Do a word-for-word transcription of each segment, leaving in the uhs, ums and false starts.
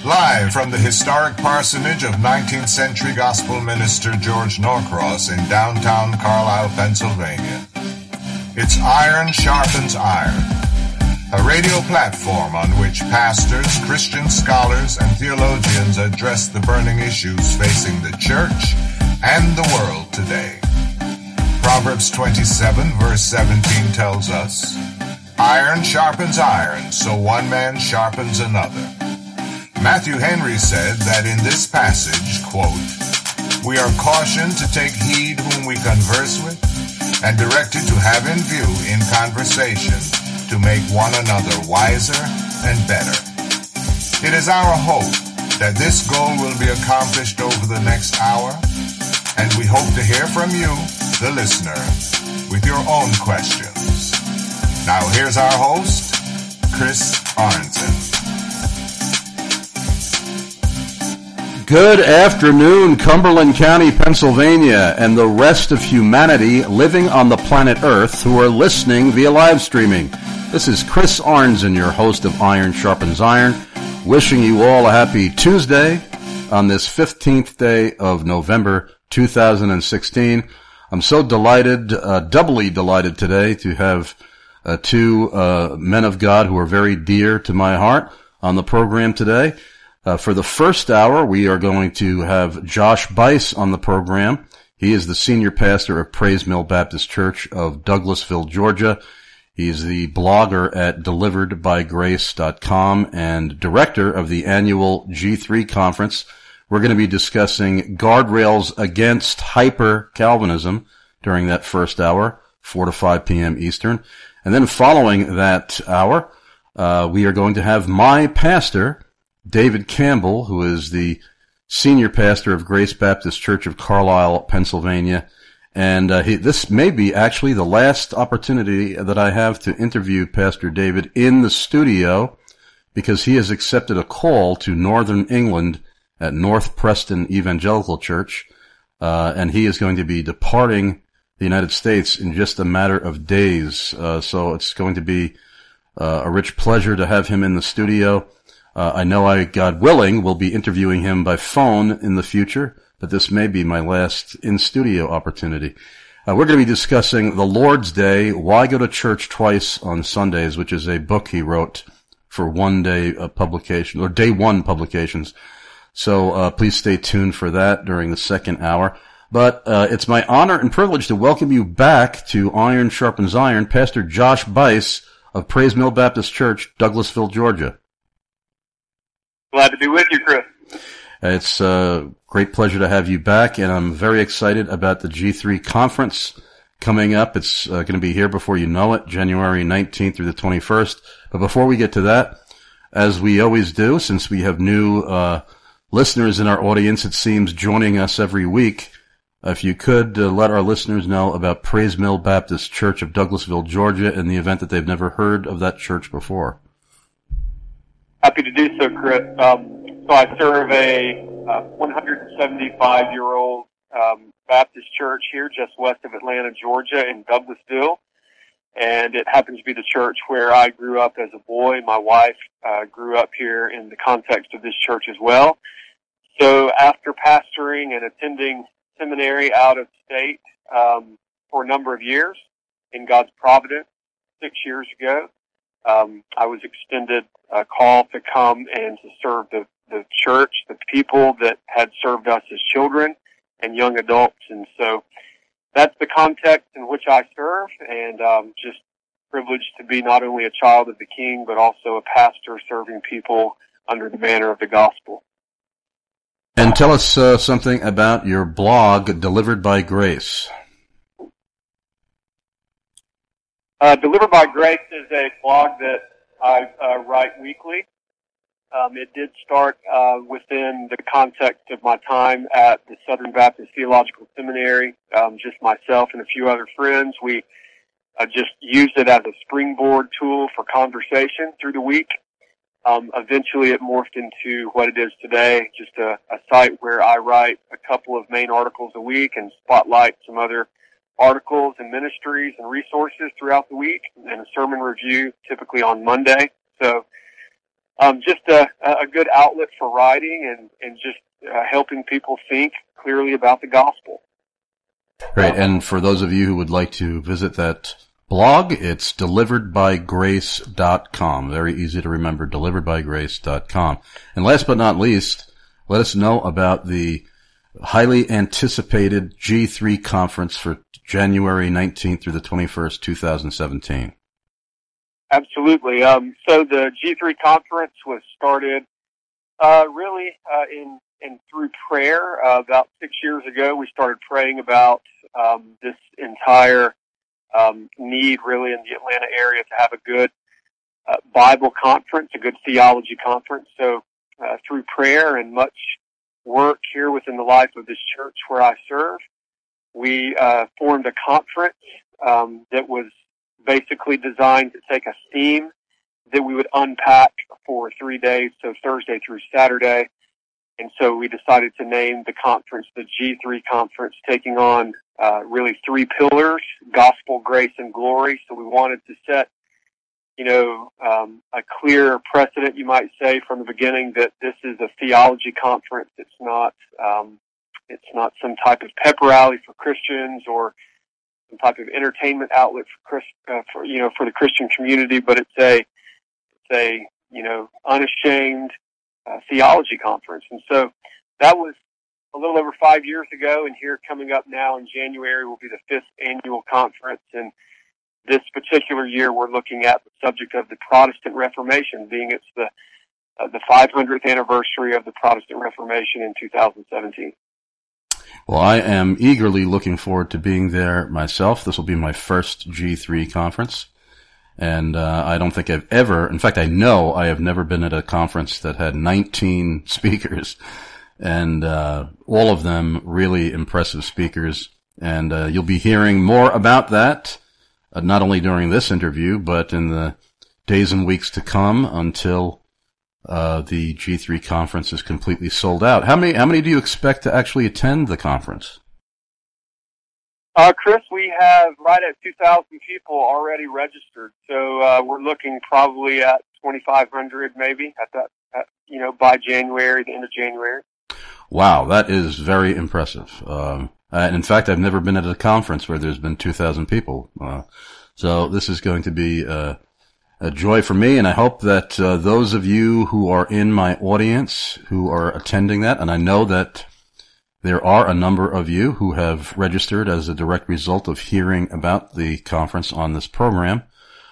Live from the historic parsonage of nineteenth century gospel minister George Norcross in downtown Carlisle, Pennsylvania. It's Iron Sharpens Iron, a radio platform on which pastors, Christian scholars, and theologians address the burning issues facing the church and the world today. Proverbs twenty-seven verse seventeen tells us, "Iron sharpens iron, so one man sharpens another." Matthew Henry said that in this passage, quote, "We are cautioned to take heed whom we converse with, and directed to have in view in conversation to make one another wiser and better." It is our hope that this goal will be accomplished over the next hour, and we hope to hear from you, the listener, with your own questions. Now here's our host, Chris Arnzen. Good afternoon, Cumberland County, Pennsylvania, and the rest of humanity living on the planet Earth who are listening via live streaming. This is Chris Arnzen, your host of Iron Sharpens Iron, wishing you all a happy Tuesday on this fifteenth day of November two thousand sixteen. I'm so delighted, uh, doubly delighted today to have uh, two uh, men of God who are very dear to my heart on the program today. Uh, for the first hour, we are going to have Josh Buice on the program. He is the senior pastor of Praise Mill Baptist Church of Douglasville, Georgia. He's the blogger at delivered by grace dot com and director of the annual G three conference. We're going to be discussing guardrails against hyper-Calvinism during that first hour, four to five p.m. Eastern. And then following that hour, uh, we are going to have my pastor, David Campbell, who is the senior pastor of Grace Baptist Church of Carlisle, Pennsylvania. And uh, he, this may be actually the last opportunity that I have to interview Pastor David in the studio, because he has accepted a call to Northern England at North Preston Evangelical Church, uh, and he is going to be departing the United States in just a matter of days. Uh, so it's going to be uh, a rich pleasure to have him in the studio. Uh, I know I, God willing, will be interviewing him by phone in the future, but this may be my last in-studio opportunity. Uh, we're going to be discussing The Lord's Day, Why Go to Church Twice on Sundays, which is a book he wrote for one-day uh, publication, or day one publications. So uh, please stay tuned for that during the second hour. But uh, it's my honor and privilege to welcome you back to Iron Sharpens Iron, Pastor Josh Buice of Praise Mill Baptist Church, Douglasville, Georgia. Glad to be with you, Chris. It's a great pleasure to have you back, and I'm very excited about the G three conference coming up. It's uh, going to be here before you know it, January nineteenth through the twenty-first. But before we get to that, as we always do, since we have new uh listeners in our audience, it seems, joining us every week, if you could uh, let our listeners know about Praise Mill Baptist Church of Douglasville, Georgia, in the event that they've never heard of that church before. Happy to do so, Chris. Um, so I serve a uh, one hundred seventy-five-year-old um, Baptist church here just west of Atlanta, Georgia, in Douglasville. And it happens to be the church where I grew up as a boy. My wife uh, grew up here in the context of this church as well. So after pastoring and attending seminary out of state um, for a number of years, in God's providence, six years ago, um, I was extended a call to come and to serve the, the church, the people that had served us as children and young adults. And so that's the context in which I serve, and um, just privileged to be not only a child of the King, but also a pastor serving people under the banner of the gospel. And tell us uh, something about your blog, Delivered by Grace. Uh, Delivered by Grace is a blog that I uh, write weekly. Um, it did start uh, within the context of my time at the Southern Baptist Theological Seminary. Um, just myself and a few other friends. We uh, just used it as a springboard tool for conversation through the week. Um, eventually it morphed into what it is today, just a, a site where I write a couple of main articles a week and spotlight some other articles and ministries and resources throughout the week, and a sermon review typically on Monday. So um, just a, a good outlet for writing and, and just uh, helping people think clearly about the gospel. Great. And for those of you who would like to visit that blog, it's delivered by grace dot com. Very easy to remember, delivered by grace dot com. And last but not least, let us know about the highly anticipated G three conference for January nineteenth through the twenty-first, twenty seventeen. Absolutely. Um, so the G three conference was started uh, really uh, in, in through prayer. Uh, about six years ago, we started praying about um, this entire um, need really in the Atlanta area to have a good uh, Bible conference, a good theology conference. So uh, through prayer and much work here within the life of this church where I serve, we uh, formed a conference um, that was basically designed to take a theme that we would unpack for three days, so Thursday through Saturday. And so we decided to name the conference the G three Conference, taking on uh, really three pillars: gospel, grace, and glory. So we wanted to set, you know, um, a clear precedent, you might say, from the beginning that this is a theology conference. It's not, um, it's not some type of pep rally for Christians or some type of entertainment outlet for, Christ, uh, for you know, for the Christian community, but it's a, it's a, you know, unashamed uh, theology conference. And so that was a little over five years ago, and here coming up now in January will be the fifth annual conference. And this particular year, we're looking at the subject of the Protestant Reformation, being it's the uh, the five hundredth anniversary of the Protestant Reformation in two thousand seventeen. Well, I am eagerly looking forward to being there myself. This will be my first G three conference, and uh, I don't think I've ever, in fact, I know I have never been at a conference that had nineteen speakers, and uh, all of them really impressive speakers, and uh, you'll be hearing more about that, uh, not only during this interview, but in the days and weeks to come until Uh, the G three conference is completely sold out. How many, how many do you expect to actually attend the conference? Uh, Chris, we have right at two thousand people already registered. So, uh, we're looking probably at twenty-five hundred maybe at that, at, you know, by January, the end of January. Wow, that is very impressive. Um, and in fact, I've never been at a conference where there's been two thousand people. Uh, so this is going to be, uh, a joy for me, and I hope that uh, those of you who are in my audience who are attending that, and I know that there are a number of you who have registered as a direct result of hearing about the conference on this program.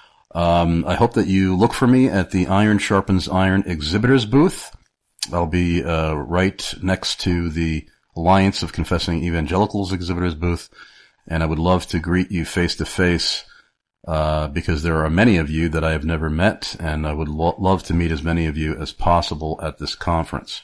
Um, I hope that you look for me at the Iron Sharpens Iron exhibitors booth. I'll be uh, right next to the Alliance of Confessing Evangelicals exhibitors booth, and I would love to greet you face to face. Uh, because there are many of you that I have never met, and I would lo- love to meet as many of you as possible at this conference.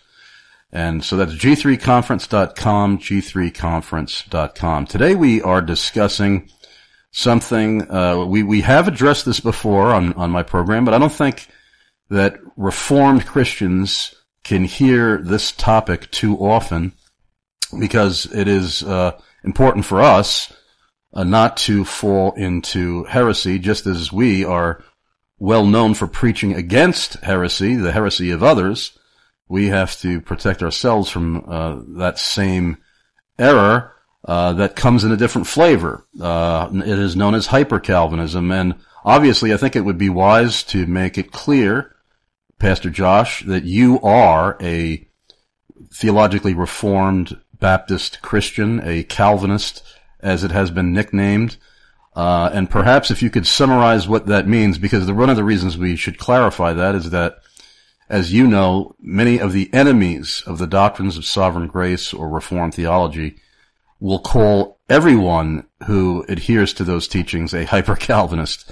And so that's G three conference dot com, G three conference dot com. Today we are discussing something, uh, we, we have addressed this before on, on my program, but I don't think that Reformed Christians can hear this topic too often, because it is, uh, important for us Uh, not to fall into heresy, just as we are well known for preaching against heresy, the heresy of others. We have to protect ourselves from uh, that same error uh, that comes in a different flavor. Uh, it is known as hyper-Calvinism, and obviously I think it would be wise to make it clear, Pastor Josh, that you are a theologically reformed Baptist Christian, a Calvinist, as it has been nicknamed, uh, and perhaps if you could summarize what that means, because the, one of the reasons we should clarify that is that, as you know, many of the enemies of the doctrines of sovereign grace or Reformed theology will call everyone who adheres to those teachings a hyper-Calvinist.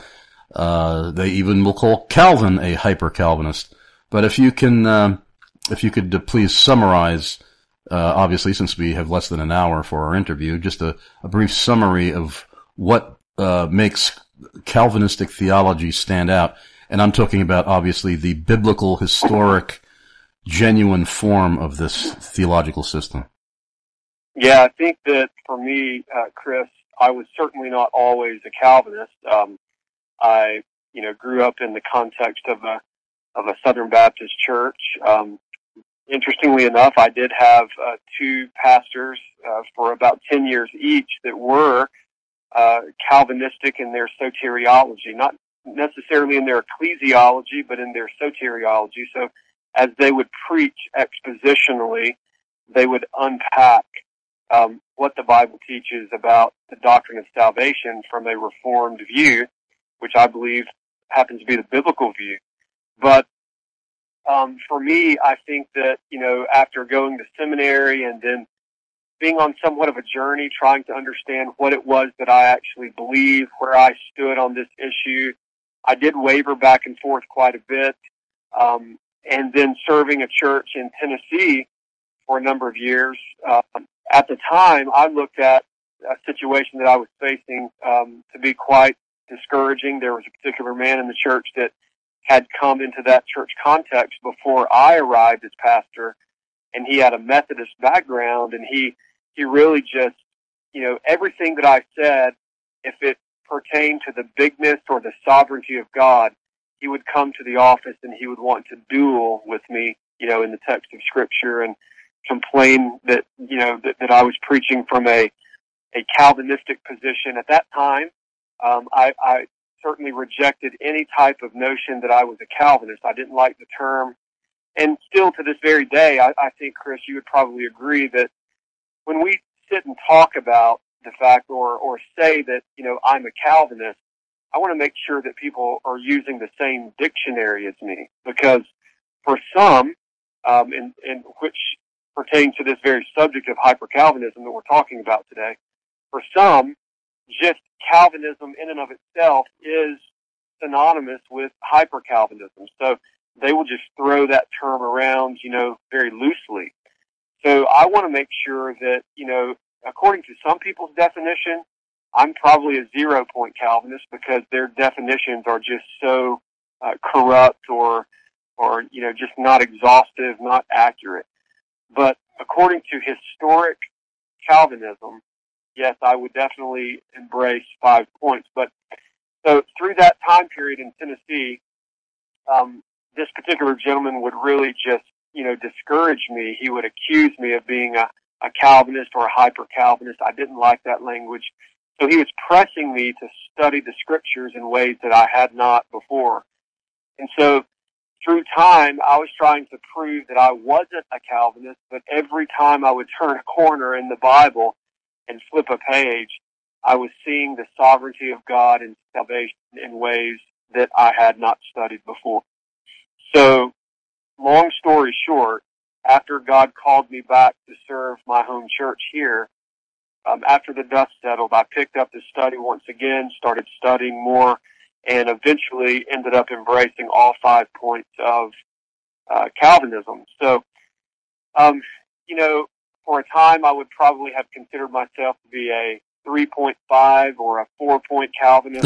Uh, they even will call Calvin a hyper-Calvinist. But if you can, uh, if you could uh, please summarize, Uh, obviously, since we have less than an hour for our interview, just a, a brief summary of what uh, makes Calvinistic theology stand out. And I'm talking about, obviously, the biblical, historic, genuine form of this theological system. Yeah, I think that for me, uh, Chris, I was certainly not always a Calvinist. Um, I, you know, grew up in the context of a of a Southern Baptist church. Um, interestingly enough, I did have uh, two pastors uh, for about ten years each that were uh, Calvinistic in their soteriology, not necessarily in their ecclesiology, but in their soteriology. So as they would preach expositionally, they would unpack um, what the Bible teaches about the doctrine of salvation from a Reformed view, which I believe happens to be the biblical view. But um, for me, I think that, you know, after going to seminary and then being on somewhat of a journey trying to understand what it was that I actually believe, where I stood on this issue, I did waver back and forth quite a bit. Um, and then serving a church in Tennessee for a number of years, uh, at the time, I looked at a situation that I was facing um, to be quite discouraging. There was a particular man in the church that had come into that church context before I arrived as pastor, and he had a Methodist background, and he, he really just, you know, everything that I said, if it pertained to the bigness or the sovereignty of God, he would come to the office and he would want to duel with me, you know, in the text of Scripture, and complain that, you know, that, that I was preaching from a, a Calvinistic position. At that time, um, I, I certainly rejected any type of notion that I was a Calvinist. I didn't like the term. And still to this very day, I, I think, Chris, you would probably agree that when we sit and talk about the fact or, or say that, you know, I'm a Calvinist, I want to make sure that people are using the same dictionary as me, because for some, um, in, in which pertains to this very subject of hyper-Calvinism that we're talking about today, for some, just Calvinism in and of itself is synonymous with hyper-Calvinism. So they will just throw that term around, you know, very loosely. So I want to make sure that, you know, according to some people's definition, I'm probably a zero-point Calvinist because their definitions are just so uh, corrupt or, or, you know, just not exhaustive, not accurate. But according to historic Calvinism, yes, I would definitely embrace five points. But so through that time period in Tennessee, um, this particular gentleman would really just, you know, discourage me. He would accuse me of being a, a Calvinist or a hyper-Calvinist. I didn't like that language. So he was pressing me to study the Scriptures in ways that I had not before. And so through time, I was trying to prove that I wasn't a Calvinist, but every time I would turn a corner in the Bible and flip a page, I was seeing the sovereignty of God and salvation in ways that I had not studied before. So, long story short, after God called me back to serve my home church here, um, after the dust settled, I picked up the study once again, started studying more, and eventually ended up embracing all five points of uh, Calvinism. So, um, you know, for a time I would probably have considered myself to be a three point five or a four point Calvinist.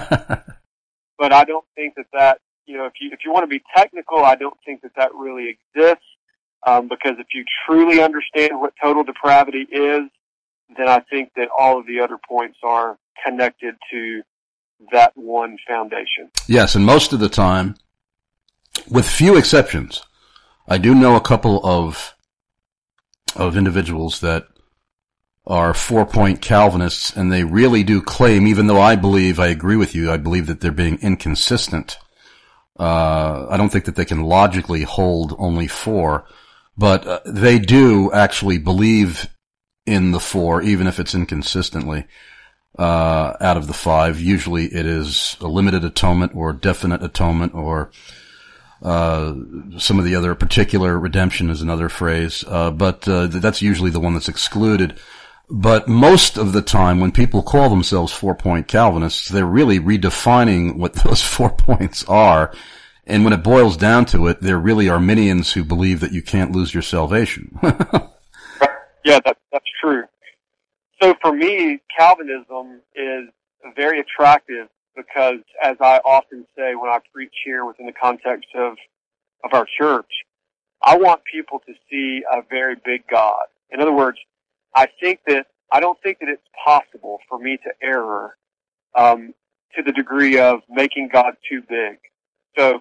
But I don't think that that, you know, if you, if you want to be technical, I don't think that that really exists. Um, because if you truly understand what total depravity is, then I think that all of the other points are connected to that one foundation. Yes, and most of the time, with few exceptions, I do know a couple of of individuals that are four-point Calvinists, and they really do claim, even though I believe, I agree with you, I believe that they're being inconsistent. Uh, I don't think that they can logically hold only four, but uh, they do actually believe in the four, even if it's inconsistently. Uh, out of the five, usually it is a limited atonement or definite atonement, or uh, some of the other particular redemption is another phrase. Uh, but uh, that's usually the one that's excluded. But most of the time, when people call themselves four-point Calvinists, they're really redefining what those four points are. And when it boils down to it, they're really Arminians who believe that you can't lose your salvation. Yeah, that, that's true. So for me, Calvinism is very attractive because, as I often say when I preach here within the context of, of our church, I want people to see a very big God. In other words, I think that, I don't think that it's possible for me to err um, to the degree of making God too big. So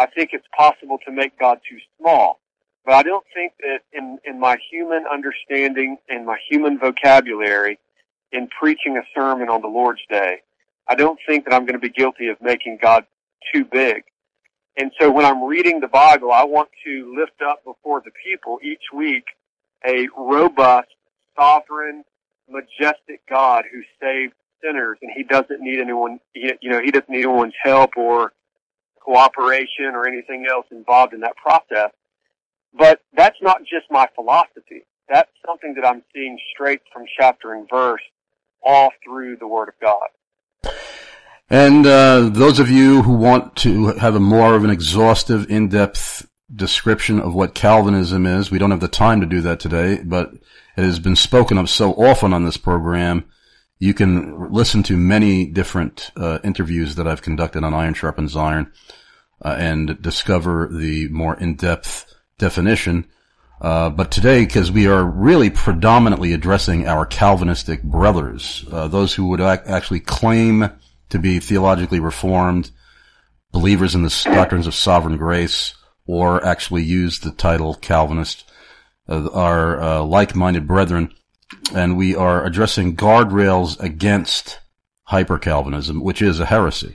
I think it's possible to make God too small. But I don't think that in, in my human understanding and my human vocabulary, in preaching a sermon on the Lord's Day, I don't think that I'm going to be guilty of making God too big. And so when I'm reading the Bible, I want to lift up before the people each week a robust, sovereign, majestic God who saves sinners, and he doesn't need anyone, you know, he doesn't need anyone's help or cooperation or anything else involved in that process. But that's not just my philosophy. That's something that I'm seeing straight from chapter and verse all through the Word of God. And uh, those of you who want to have a more of an exhaustive, in-depth description of what Calvinism is, we don't have the time to do that today, but it has been spoken of so often on this program. You can listen to many different uh, interviews that I've conducted on Iron Sharpens Iron uh, and discover the more in-depth definition. Uh, but today, because we are really predominantly addressing our Calvinistic brothers, uh, those who would ac- actually claim to be theologically reformed, believers in the doctrines of sovereign grace, or actually use the title Calvinist, uh, are uh, like-minded brethren, and we are addressing guardrails against hyper-Calvinism, which is a heresy.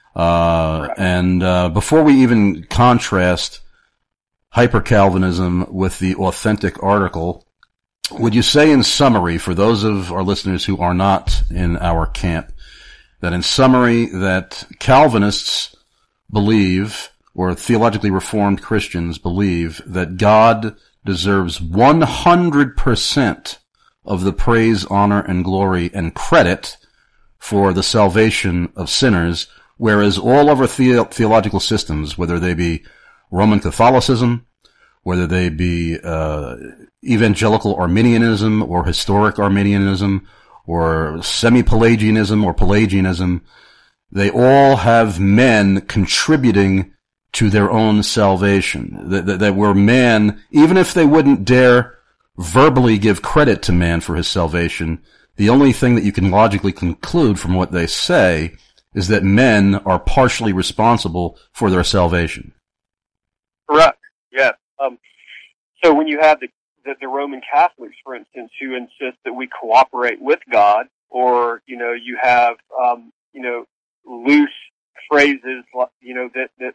Uh, and uh, before we even contrast hyper-Calvinism with the authentic article, would you say in summary, for those of our listeners who are not in our camp, that in summary that Calvinists believe, or theologically reformed Christians believe, that God deserves one hundred percent of the praise, honor, and glory and credit for the salvation of sinners, whereas all other the- theological systems, whether they be Roman Catholicism, whether they be uh, evangelical Arminianism or historic Arminianism or semi-Pelagianism or Pelagianism, they all have men contributing to their own salvation. That, that, that where man, even if they wouldn't dare verbally give credit to man for his salvation, the only thing that you can logically conclude from what they say is that men are partially responsible for their salvation. Correct. Yes. Um, so when you have the, the the Roman Catholics, for instance, who insist that we cooperate with God, or you know, you have um, you know loose phrases, you know that that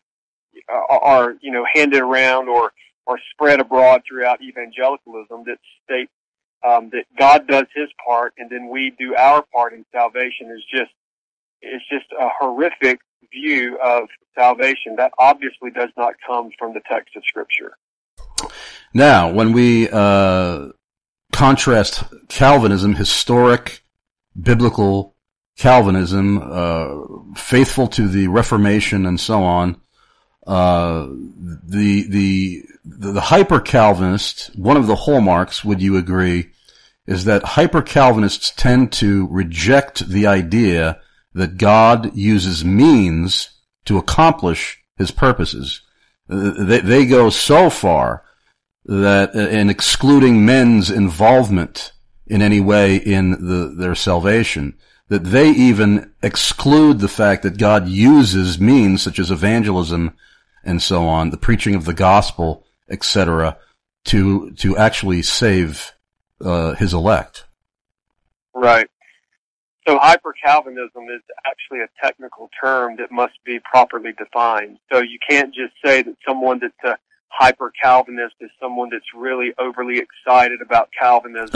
are you know handed around or or spread abroad throughout evangelicalism that state um, that God does His part and then we do our part in salvation, is just it's just a horrific view of salvation that obviously does not come from the text of Scripture. Now, when we uh contrast Calvinism, historic, biblical Calvinism, uh faithful to the Reformation and so on, uh the the the hyper-Calvinist, one of the hallmarks, would you agree, is that hyper-Calvinists tend to reject the idea that God uses means to accomplish His purposes. They, they go so far that in excluding men's involvement in any way in the, their salvation, that they even exclude the fact that God uses means such as evangelism and so on, the preaching of the gospel, et cetera, to to actually save uh, His elect. Right. So hyper-Calvinism is actually a technical term that must be properly defined. So you can't just say that someone that's a hyper-Calvinist is someone that's really overly excited about Calvinism.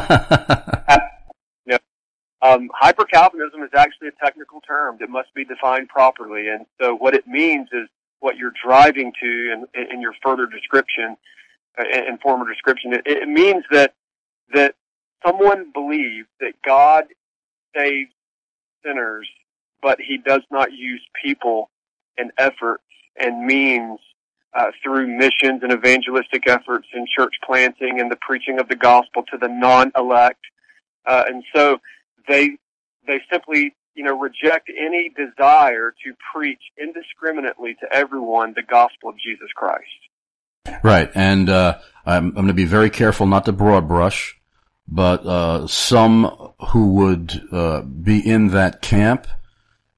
you know, um, hyper-Calvinism is actually a technical term that must be defined properly. And so what it means is what you're driving to in, in your further description, uh, in former description. It, it means that that someone believes that God saves sinners, but He does not use people and efforts and means uh, through missions and evangelistic efforts and church planting and the preaching of the gospel to the non-elect. Uh, and so they they simply, you know, reject any desire to preach indiscriminately to everyone the gospel of Jesus Christ. Right, and uh, I'm, I'm going to be very careful not to broad brush, but uh, some who would uh, be in that camp,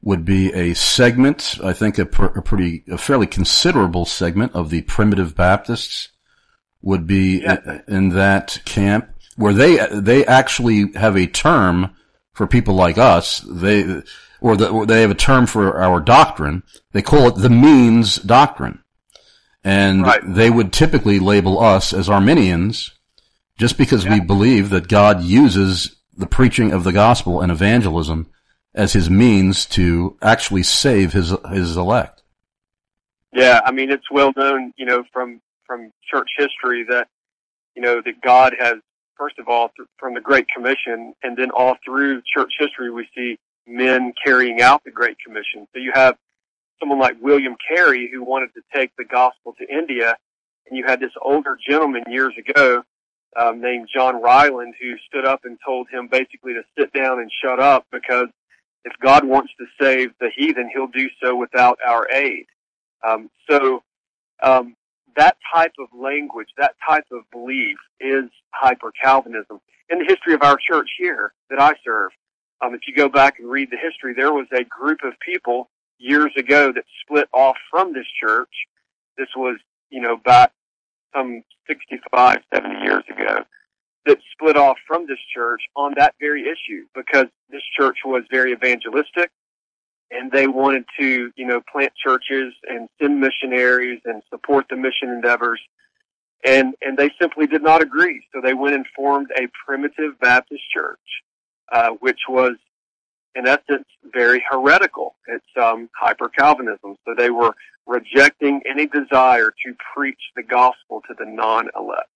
would be a segment, I think a, pr- a pretty, a fairly considerable segment of the Primitive Baptists would be yeah. in, in that camp, where they they actually have a term for people like us. They or, the, or they have a term for our doctrine. They call it the means doctrine, and right. they would typically label us as Arminians, just because yeah. we believe that God uses the preaching of the gospel and evangelism as his means to actually save his his elect. Yeah, I mean, it's well known, you know, from from church history that, you know, that God has, first of all, th- from the Great Commission, and then all through church history, we see men carrying out the Great Commission. So you have someone like William Carey, who wanted to take the gospel to India, and you had this older gentleman years ago um, named John Ryland, who stood up and told him basically to sit down and shut up, because if God wants to save the heathen, he'll do so without our aid. Um, so um, that type of language, that type of belief is hyper-Calvinism. In the history of our church here that I serve, um, if you go back and read the history, there was a group of people years ago that split off from this church. This was, you know, back some sixty-five, seventy years ago, that split off from this church on that very issue, because this church was very evangelistic, and they wanted to, you know, plant churches and send missionaries and support the mission endeavors, and and they simply did not agree. So they went and formed a primitive Baptist church, uh, which was, in essence, very heretical. It's um, hyper-Calvinism. So they were rejecting any desire to preach the gospel to the non-elect.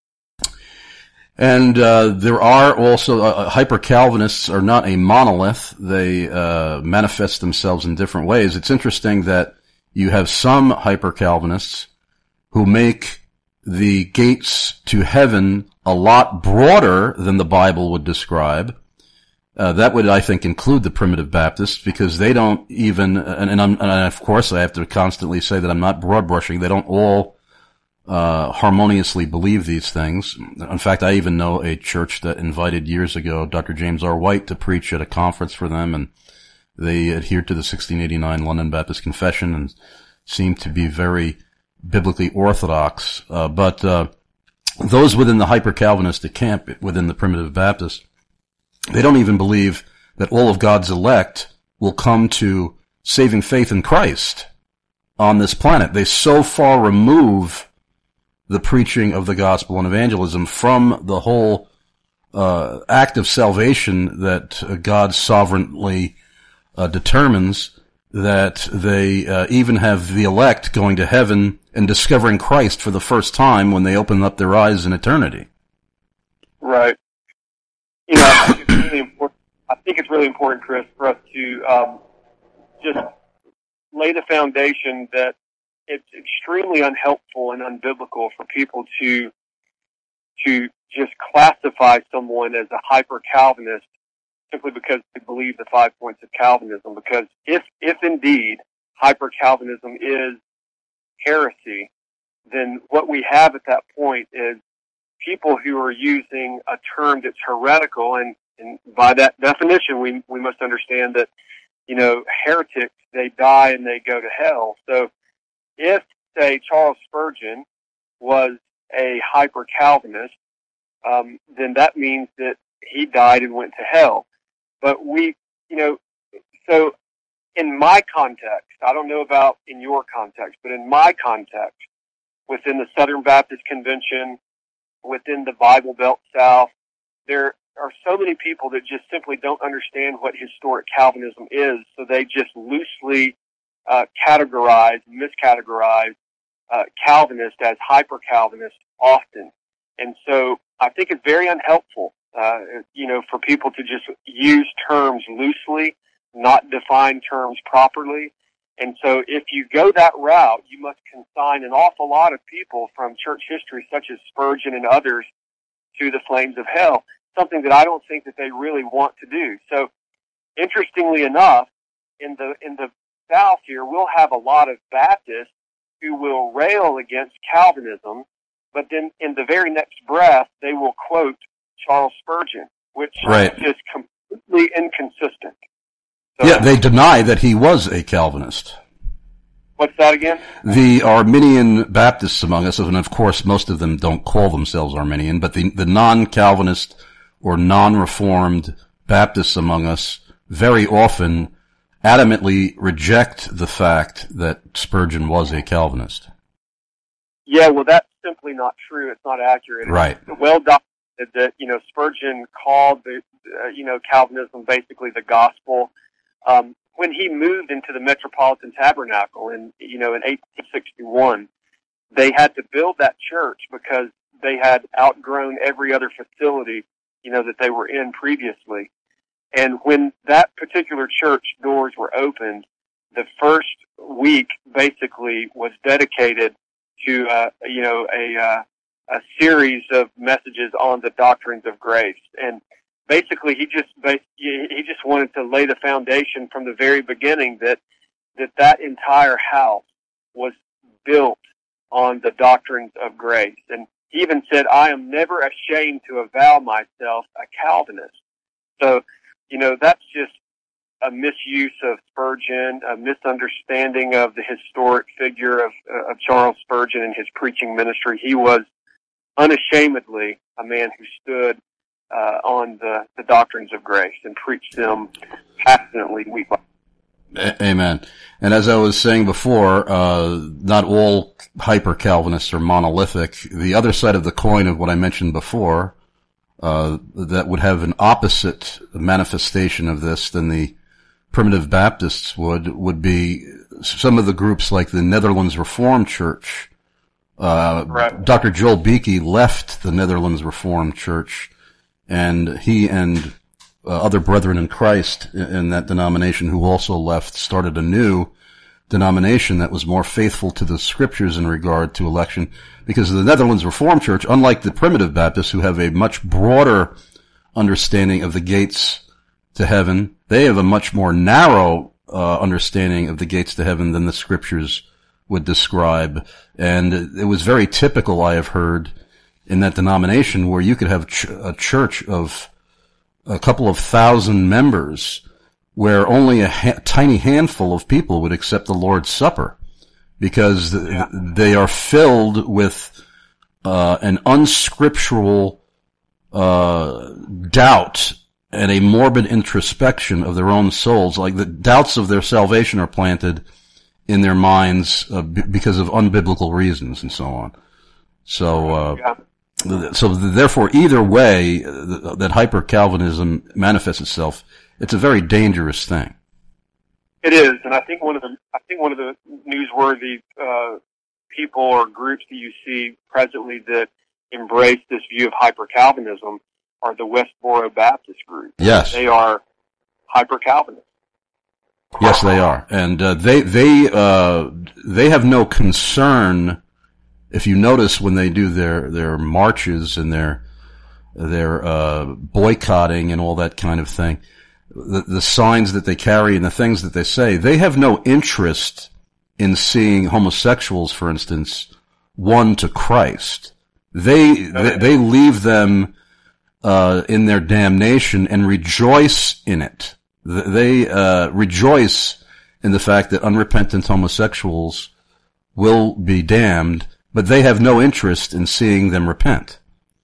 And uh, there are also, uh, hyper-Calvinists are not a monolith. They uh, manifest themselves in different ways. It's interesting that you have some hyper-Calvinists who make the gates to heaven a lot broader than the Bible would describe. Uh, that would, I think, include the Primitive Baptists, because they don't even, and, and, I'm, and of course I have to constantly say that I'm not broad brushing, they don't all Uh, harmoniously believe these things. In fact, I even know a church that invited years ago Doctor James R. White to preach at a conference for them, and they adhered to the sixteen eighty-nine London Baptist Confession and seemed to be very biblically orthodox. Uh, but uh, those within the hyper-Calvinistic camp, within the Primitive Baptists, they don't even believe that all of God's elect will come to saving faith in Christ on this planet. They so far remove the preaching of the gospel and evangelism from the whole uh, act of salvation that uh, God sovereignly uh, determines, that they uh, even have the elect going to heaven and discovering Christ for the first time when they open up their eyes in eternity. Right. You know, I think it's really important. I think it's really important, Chris, for us to um, just lay the foundation that it's extremely unhelpful and unbiblical for people to to just classify someone as a hyper-Calvinist simply because they believe the five points of Calvinism. Because if if indeed hyper-Calvinism is heresy, then what we have at that point is people who are using a term that's heretical, and, and by that definition, we we must understand that, you know, heretics, they die and they go to hell. So if, say, Charles Spurgeon was a hyper-Calvinist, um, then that means that he died and went to hell. But we, you know, so in my context, I don't know about in your context, but in my context, within the Southern Baptist Convention, within the Bible Belt South, there are so many people that just simply don't understand what historic Calvinism is, so they just loosely uh, categorize, miscategorize uh, Calvinist as hyper-Calvinist often. And so I think it's very unhelpful, uh, you know, for people to just use terms loosely, not define terms properly. And so if you go that route, you must consign an awful lot of people from church history, such as Spurgeon and others, to the flames of hell, something that I don't think that they really want to do. So interestingly enough, in the in the South here, we'll have a lot of Baptists who will rail against Calvinism, but then in the very next breath, they will quote Charles Spurgeon, which right. is completely inconsistent. So, yeah, they deny that he was a Calvinist. What's that again? The Arminian Baptists among us, and of course most of them don't call themselves Arminian, but the, the non-Calvinist or non-Reformed Baptists among us very often adamantly reject the fact that Spurgeon was a Calvinist. Yeah, well, that's simply not true. It's not accurate. Right. It's well documented that, you know, Spurgeon called the, uh, you know, Calvinism basically the gospel. Um, when he moved into the Metropolitan Tabernacle in, you know, in eighteen sixty-one, they had to build that church because they had outgrown every other facility, you know, that they were in previously. And when that particular church doors were opened, the first week basically was dedicated to, uh, you know, a, uh, a series of messages on the doctrines of grace. And basically he just, he just wanted to lay the foundation from the very beginning that, that that entire house was built on the doctrines of grace. And he even said, I am never ashamed to avow myself a Calvinist. So, you know, that's just a misuse of Spurgeon, a misunderstanding of the historic figure of, uh, of Charles Spurgeon and his preaching ministry. He was unashamedly a man who stood uh, on the, the doctrines of grace and preached them passionately week by week. Amen. And as I was saying before, uh, not all hyper-Calvinists are monolithic. The other side of the coin of what I mentioned before, uh, that would have an opposite manifestation of this than the primitive Baptists would, would be some of the groups like the Netherlands Reformed Church. Uh, right. Doctor Joel Beeke left the Netherlands Reformed Church, and he and uh, other brethren in Christ in, in that denomination who also left started a new denomination that was more faithful to the scriptures in regard to election, because the Netherlands Reformed Church, unlike the primitive Baptists who have a much broader understanding of the gates to heaven, they have a much more narrow uh, understanding of the gates to heaven than the scriptures would describe. And it was very typical, I have heard, in that denomination where you could have ch- a church of a couple of thousand members where only a ha- tiny handful of people would accept the Lord's Supper because yeah. th- they are filled with uh, an unscriptural uh, doubt and a morbid introspection of their own souls. Like the doubts of their salvation are planted in their minds uh, b- because of unbiblical reasons and so on. So, uh, yeah. so therefore, either way uh, that hyper-Calvinism manifests itself, it's a very dangerous thing. It is, and I think one of the I think one of the newsworthy uh, people or groups that you see presently that embrace this view of hyper-Calvinism are the Westboro Baptist group. Yes, they are hyper-Calvinists. Yes, they are, and uh, they they uh, they have no concern. If you notice when they do their their marches and their their uh, boycotting and all that kind of thing, the, the signs that they carry and the things that they say, they have no interest in seeing homosexuals, for instance, won to Christ. They they, they leave them uh, in their damnation and rejoice in it. They uh, rejoice in the fact that unrepentant homosexuals will be damned, but they have no interest in seeing them repent.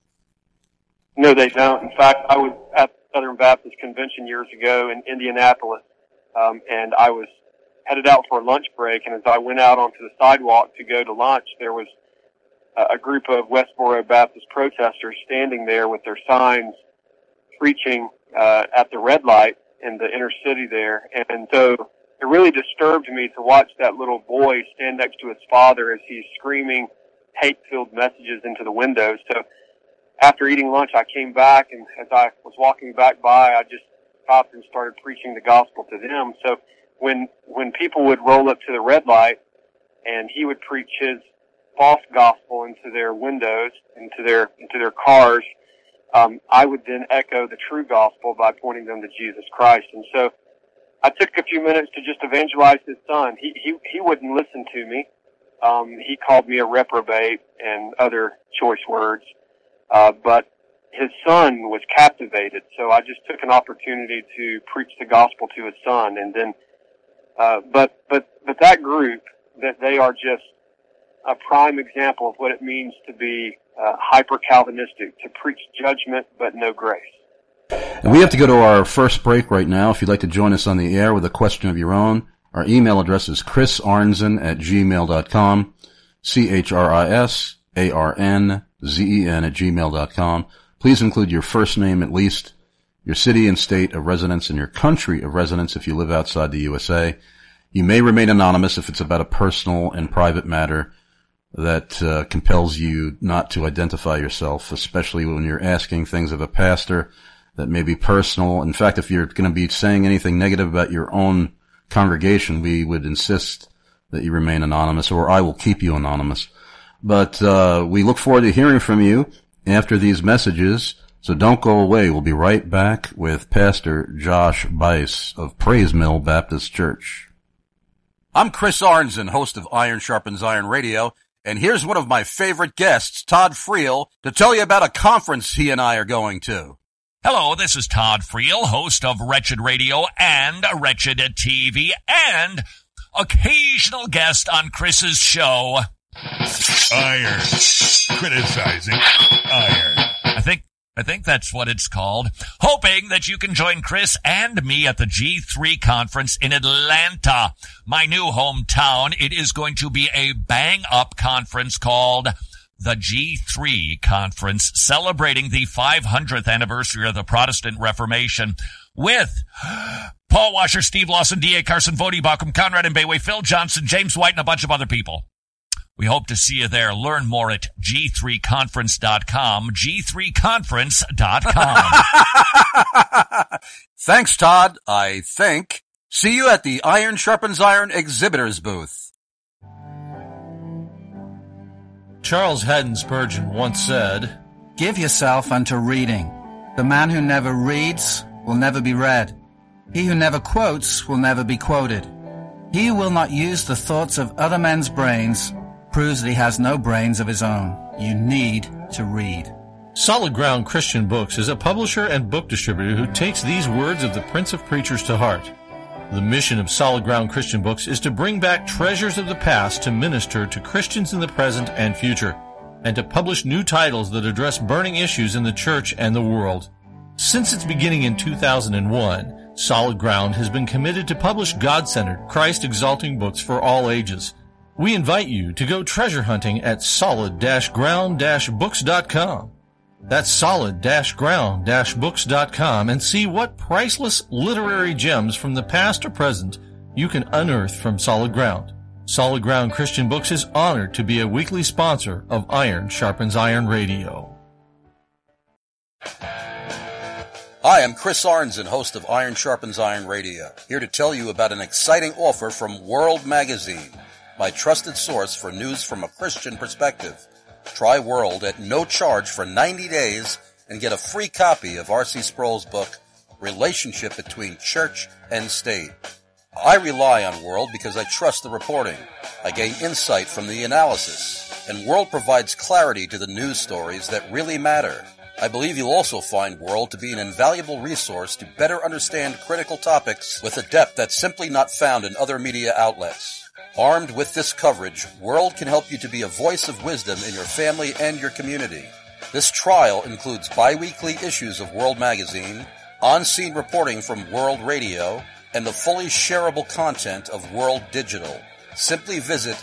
No, they don't. In fact, I was at the Southern Baptist Convention years ago in Indianapolis, um, and I was headed out for a lunch break, and as I went out onto the sidewalk to go to lunch, there was a group of Westboro Baptist protesters standing there with their signs preaching uh, at the red light in the inner city there. And so it really disturbed me to watch that little boy stand next to his father as he's screaming hate-filled messages into the windows. So after eating lunch, I came back, and as I was walking back by, I just stopped and started preaching the gospel to them. So when when people would roll up to the red light and he would preach his false gospel into their windows, into their into their cars, Um, I would then echo the true gospel by pointing them to Jesus Christ. And so I took a few minutes to just evangelize his son. He, he, he wouldn't listen to me. Um, he called me a reprobate and other choice words. Uh, but his son was captivated. So I just took an opportunity to preach the gospel to his son. And then, uh, but, but, but that group, that they are just a prime example of what it means to be uh, hyper-Calvinistic, to preach judgment but no grace. And we have to go to our first break right now. If you'd like to join us on the air with a question of your own, our email address is chris arnzen at gmail dot com, C H R I S A R N Z E N at gmail dot com. Please include your first name at least, your city and state of residence, and your country of residence if you live outside the U S A. You may remain anonymous if it's about a personal and private matter that uh, compels you not to identify yourself, especially when you're asking things of a pastor that may be personal. In fact, if you're going to be saying anything negative about your own congregation, we would insist that you remain anonymous, or I will keep you anonymous. But uh we look forward to hearing from you after these messages, so don't go away. We'll be right back with Pastor Josh Buice of Praise Mill Baptist Church. I'm Chris Arnzen, host of Iron Sharpens Iron Radio, and here's one of my favorite guests, Todd Friel, to tell you about a conference he and I are going to. Hello, this is Todd Friel, host of Wretched Radio and Wretched T V, and occasional guest on Chris's show. Iron. Criticizing Iron. I think I think that's what it's called. Hoping that you can join Chris and me at the G three conference in Atlanta, my new hometown. It is going to be a bang-up conference called the G three Conference, celebrating the five hundredth anniversary of the Protestant Reformation with Paul Washer, Steve Lawson, D A Carson, Vody Bauckham, Conrad and Bayway, Phil Johnson, James White, and a bunch of other people. We hope to see you there. Learn more at G three conference dot com, G three conference dot com. Thanks, Todd, I think. See you at the Iron Sharpens Iron exhibitors booth. Charles Haddon Spurgeon once said, "Give yourself unto reading. The man who never reads will never be read. He who never quotes will never be quoted. He who will not use the thoughts of other men's brains proves that he has no brains of his own. You need to read." Solid Ground Christian Books is a publisher and book distributor who takes these words of the Prince of Preachers to heart. The mission of Solid Ground Christian Books is to bring back treasures of the past to minister to Christians in the present and future, and to publish new titles that address burning issues in the church and the world. Since its beginning in two thousand one, Solid Ground has been committed to publish God-centered, Christ-exalting books for all ages. We invite you to go treasure hunting at solid ground books dot com. That's solid ground books dot com, and see what priceless literary gems from the past or present you can unearth from Solid Ground. Solid Ground Christian Books is honored to be a weekly sponsor of Iron Sharpens Iron Radio. Hi, I'm Chris Arnzen, host of Iron Sharpens Iron Radio, here to tell you about an exciting offer from World Magazine, my trusted source for news from a Christian perspective. Try World at no charge for ninety days and get a free copy of R C Sproul's book, Relationship Between Church and State. I rely on World because I trust the reporting. I gain insight from the analysis, and World provides clarity to the news stories that really matter. I believe you'll also find World to be an invaluable resource to better understand critical topics with a depth that's simply not found in other media outlets. Armed with this coverage, World can help you to be a voice of wisdom in your family and your community. This trial includes bi-weekly issues of World Magazine, on-scene reporting from World Radio, and the fully shareable content of World Digital. Simply visit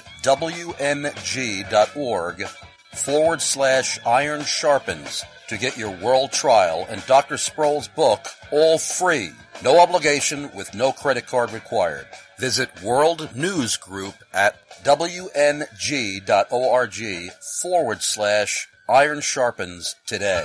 wmg.org forward slash iron sharpens to get your World trial and Doctor Sproul's book all free. No obligation with no credit card required. Visit World News Group at wmg.org forward slash iron sharpens today.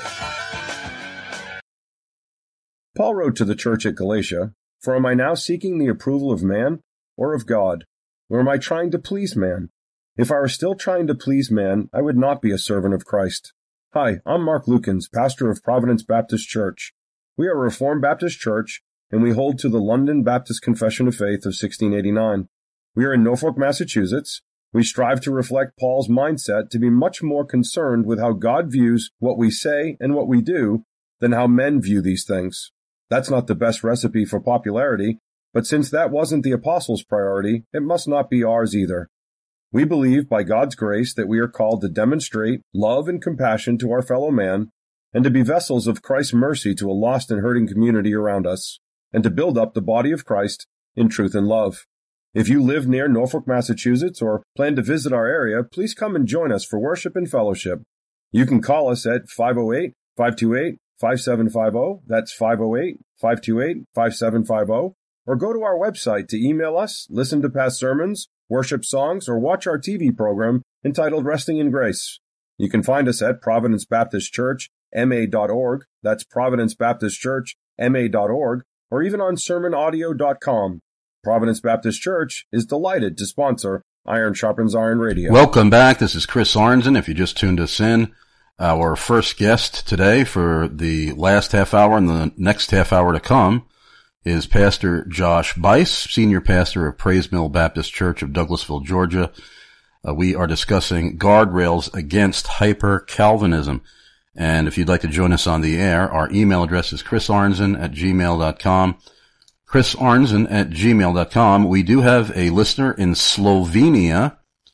Paul wrote to the church at Galatia, "For am I now seeking the approval of man or of God? Or am I trying to please man? If I were still trying to please man, I would not be a servant of Christ." Hi, I'm Mark Lukens, pastor of Providence Baptist Church. We are a Reformed Baptist church, and we hold to the London Baptist Confession of Faith of sixteen eighty-nine. We are in Norfolk, Massachusetts, We strive to reflect Paul's mindset to be much more concerned with how God views what we say and what we do than how men view these things. That's not the best recipe for popularity, but since that wasn't the apostles' priority, it must not be ours either. We believe by God's grace that we are called to demonstrate love and compassion to our fellow man, and to be vessels of Christ's mercy to a lost and hurting community around us, and to build up the body of Christ in truth and love. If you live near Norfolk, Massachusetts, or plan to visit our area, please come and join us for worship and fellowship. You can call us at five oh eight, five two eight, five seven five zero, that's five oh eight, five two eight, five seven five zero, or go to our website to email us, listen to past sermons, worship songs, or watch our T V program entitled Resting in Grace. You can find us at Providence Baptist Church, M A dot org, that's Providence Baptist Church, M A dot org, or even on sermon audio dot com. Providence Baptist Church is delighted to sponsor Iron Sharpens Iron Radio. Welcome back. This is Chris Arnzen. If you just tuned us in, our first guest today for the last half hour and the next half hour to come is Pastor Josh Buice, Senior Pastor of Praise Mill Baptist Church of Douglasville, Georgia. Uh, we are discussing guardrails against hyper-Calvinism. And if you'd like to join us on the air, our email address is chrisarnzen at gmail dot com. chrisarnzen at gmail dot com. We do have a listener in Slovenia,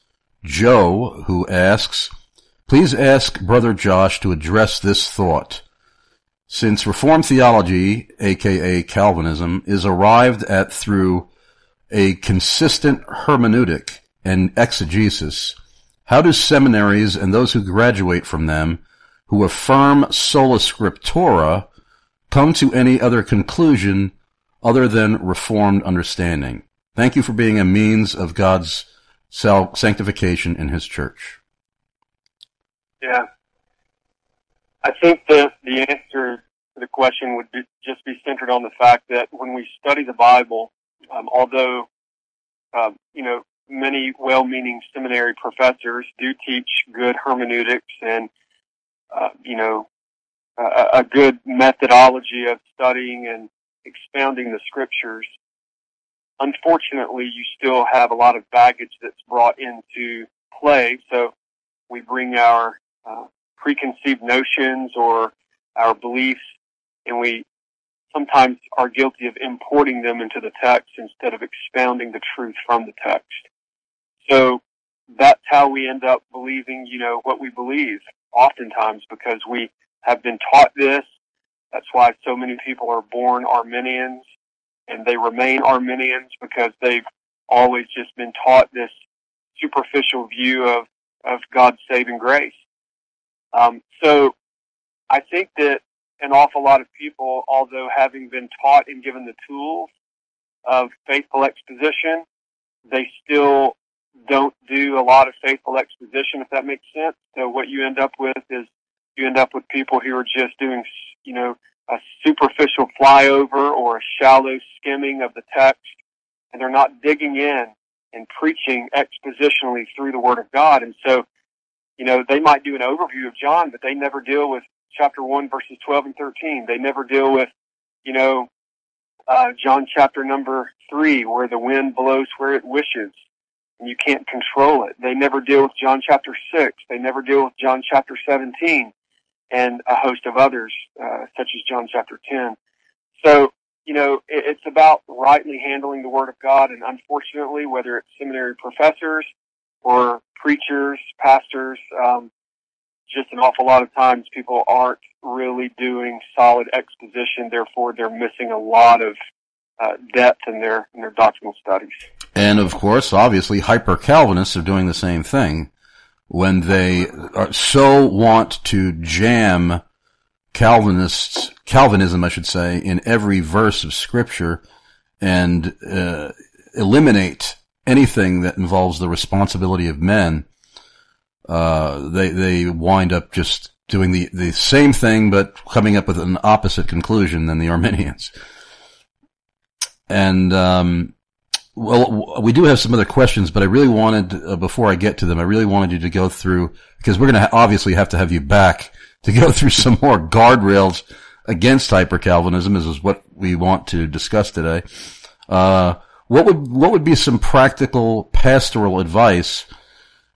Joe, who asks, please ask Brother Josh to address this thought. Since Reformed theology, aka Calvinism, is arrived at through a consistent hermeneutic and exegesis, how do seminaries and those who graduate from them who affirm sola scriptura come to any other conclusion other than Reformed understanding? Thank you for being a means of God's sanctification in His church. Yeah. I think that the answer to the question would be, just be centered on the fact that when we study the Bible, um, although, uh, you know, many well-meaning seminary professors do teach good hermeneutics and, uh, you know, a, a good methodology of studying and expounding the scriptures, unfortunately, you still have a lot of baggage that's brought into play. So we bring our uh, preconceived notions or our beliefs, and we sometimes are guilty of importing them into the text instead of expounding the truth from the text. So that's how we end up believing, you know, what we believe, oftentimes because we have been taught this. That's why so many people are born Arminians, and they remain Arminians because they've always just been taught this superficial view of, of God's saving grace. Um, so I think that an awful lot of people, although having been taught and given the tools of faithful exposition, they still don't do a lot of faithful exposition, if that makes sense. So what you end up with is you end up with people who are just doing, you know, a superficial flyover or a shallow skimming of the text, and they're not digging in and preaching expositionally through the Word of God. And so, you know, they might do an overview of John, but they never deal with chapter one, verses twelve and thirteen. They never deal with, you know, uh, John chapter number three, where the wind blows where it wishes, and you can't control it. They never deal with John chapter six. They never deal with John chapter seventeen and a host of others, uh, such as John chapter ten. So, you know, it, it's about rightly handling the Word of God, and unfortunately, whether it's seminary professors or preachers, pastors, um, just an awful lot of times people aren't really doing solid exposition. Therefore, they're missing a lot of uh, depth in their in their doctrinal studies. And of course, obviously, hyper-Calvinists are doing the same thing when they are, so want to jam Calvinists, Calvinism, I should say, in every verse of Scripture and uh, eliminate anything that involves the responsibility of men. Uh, they, they wind up just doing the, the same thing, but coming up with an opposite conclusion than the Arminians. And, um, well, we do have some other questions, but I really wanted, uh, before I get to them, I really wanted you to go through, because we're going to ha- obviously have to have you back to go through some more guardrails against hyper-Calvinism. This is what we want to discuss today. Uh, what would, what would be some practical pastoral advice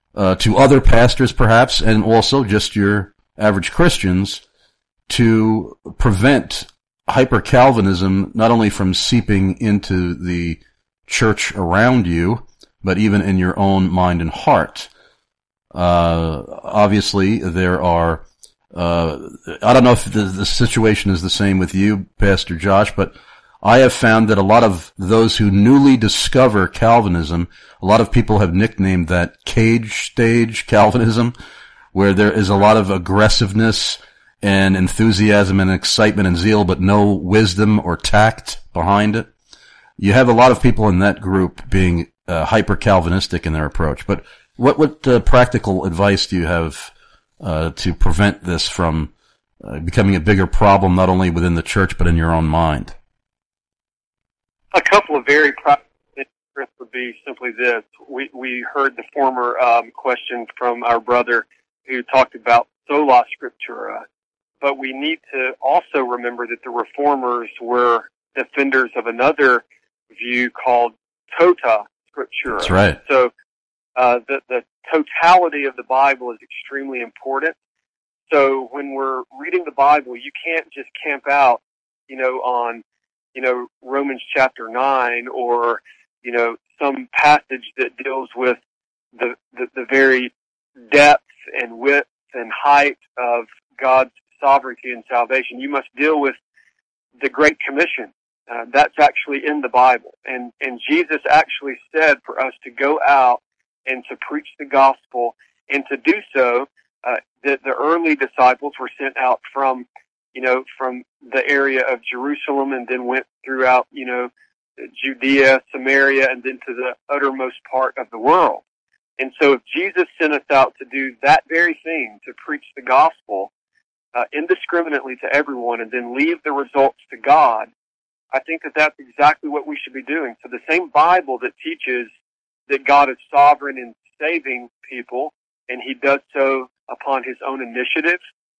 uh, to other pastors perhaps, and also just your average Christians, to prevent hyper-Calvinism not only from seeping into the church around you, but even in your own mind and heart? Uh, obviously, there are, uh, I don't know if the, the situation is the same with you, Pastor Josh, but I have found that a lot of those who newly discover Calvinism, a lot of people have nicknamed that cage stage Calvinism, where there is a lot of aggressiveness and enthusiasm and excitement and zeal, but no wisdom or tact behind it. You have a lot of people in that group being uh, hyper-Calvinistic in their approach. But what what uh, practical advice do you have uh, to prevent this from uh, becoming a bigger problem, not only within the church, but in your own mind? A couple of very practical things would be simply this. We, we heard the former um, question from our brother who talked about sola scriptura. But we need to also remember that the Reformers were defenders of another view called tota scriptura. That's right. So uh, the, the totality of the Bible is extremely important. So when we're reading the Bible, you can't just camp out, you know, on, you know, Romans chapter nine or, you know, some passage that deals with the, the, the very depth and width and height of God's sovereignty and salvation. You must deal with the Great Commission. Uh, that's actually in the Bible. And, and Jesus actually said for us to go out and to preach the gospel, and to do so, uh, the, the early disciples were sent out from, you know, from the area of Jerusalem and then went throughout, you know, Judea, Samaria, and then to the uttermost part of the world. And so if Jesus sent us out to do that very thing, to preach the gospel, Uh, indiscriminately to everyone, and then leave the results to God, I think that that's exactly what we should be doing. So the same Bible that teaches that God is sovereign in saving people, and he does so upon his own initiative,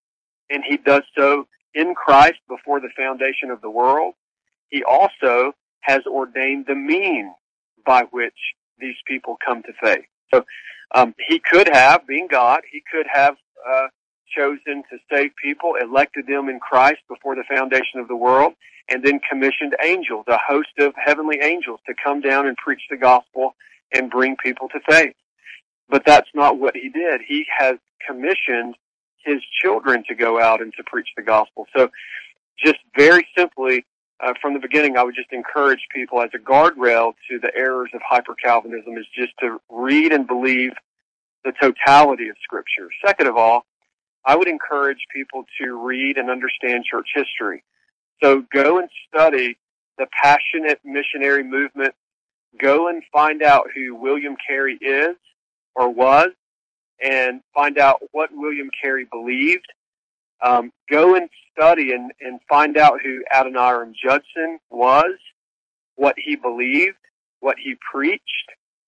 and he does so in Christ before the foundation of the world, he also has ordained the means by which these people come to faith. So um, he could have, being God, he could have uh, chosen to save people, elected them in Christ before the foundation of the world, and then commissioned angels, a host of heavenly angels, to come down and preach the gospel and bring people to faith. But that's not what he did. He has commissioned his children to go out and to preach the gospel. So just very simply, uh, from the beginning, I would just encourage people as a guardrail to the errors of hyper-Calvinism is just to read and believe the totality of Scripture. Second of all, I would encourage people to read and understand church history. So go and study the passionate missionary movement. Go and find out who William Carey is or was, and find out what William Carey believed. Um, go and study and, and find out who Adoniram Judson was, what he believed, what he preached.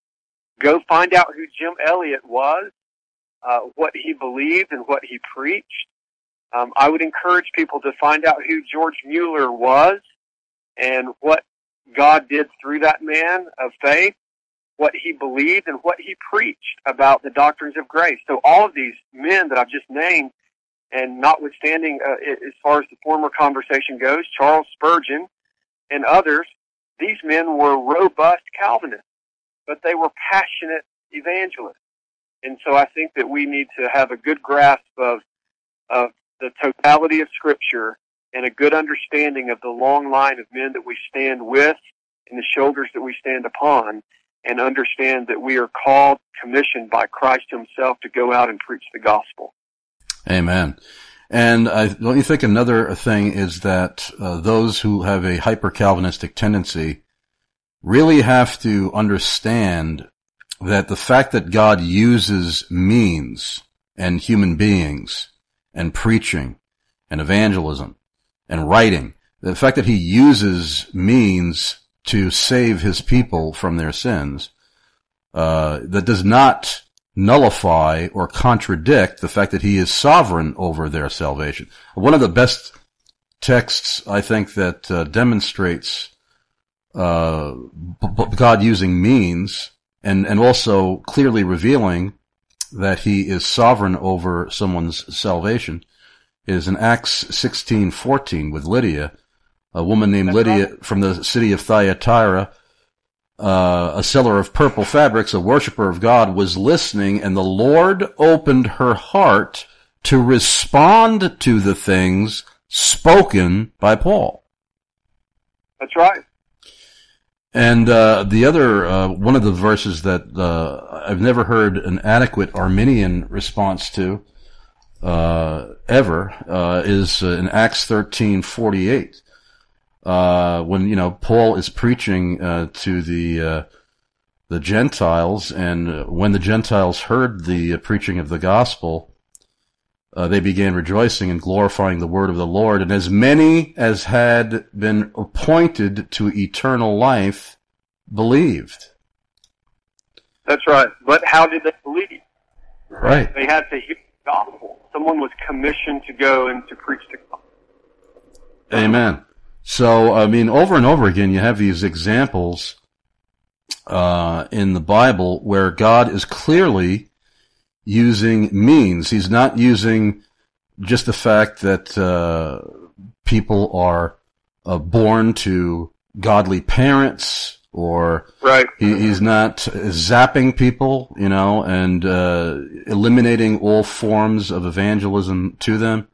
Go find out who Jim Elliot was, uh, what he believed and what he preached. Um, I would encourage people to find out who George Mueller was and what God did through that man of faith, what he believed and what he preached about the doctrines of grace. So all of these men that I've just named, and notwithstanding, uh, as far as the former conversation goes, Charles Spurgeon and others, these men were robust Calvinists, but they were passionate evangelists. And so I think that we need to have a good grasp of, of the totality of Scripture and a good understanding of the long line of men that we stand with and the shoulders that we stand upon, and understand that we are called, commissioned by Christ himself to go out and preach the gospel. Amen. And I don't you think another thing is that uh, those who have a hyper-Calvinistic tendency really have to understand that the fact that God uses means and human beings and preaching and evangelism and writing, the fact that he uses means to save his people from their sins, uh, that does not nullify or contradict the fact that he is sovereign over their salvation. One of the best texts, I think, that uh, demonstrates uh, b- b- God using means and, and also clearly revealing that he is sovereign over someone's salvation is in Acts sixteen fourteen with Lydia, a woman named That's Lydia right. from the city of Thyatira, uh, a seller of purple fabrics, a worshiper of God, was listening, and the Lord opened her heart to respond to the things spoken by Paul. That's right. And uh, the other, uh, one of the verses that uh, I've never heard an adequate Arminian response to uh, ever uh, is uh, in Acts thirteen forty-eight, uh, when you know Paul is preaching uh, to the uh, the Gentiles, and when the Gentiles heard the uh, preaching of the gospel, uh, they began rejoicing and glorifying the word of the Lord, and as many as had been appointed to eternal life believed. That's right. But how did they believe? Right. They had to hear the gospel. Someone was commissioned to go and to preach the gospel. Amen. So, I mean, over and over again, you have these examples uh, in the Bible where God is clearly using means. He's not using just the fact that uh, people are uh, born to godly parents, or right. he, he's not zapping people, you know, and uh, eliminating all forms of evangelism to them.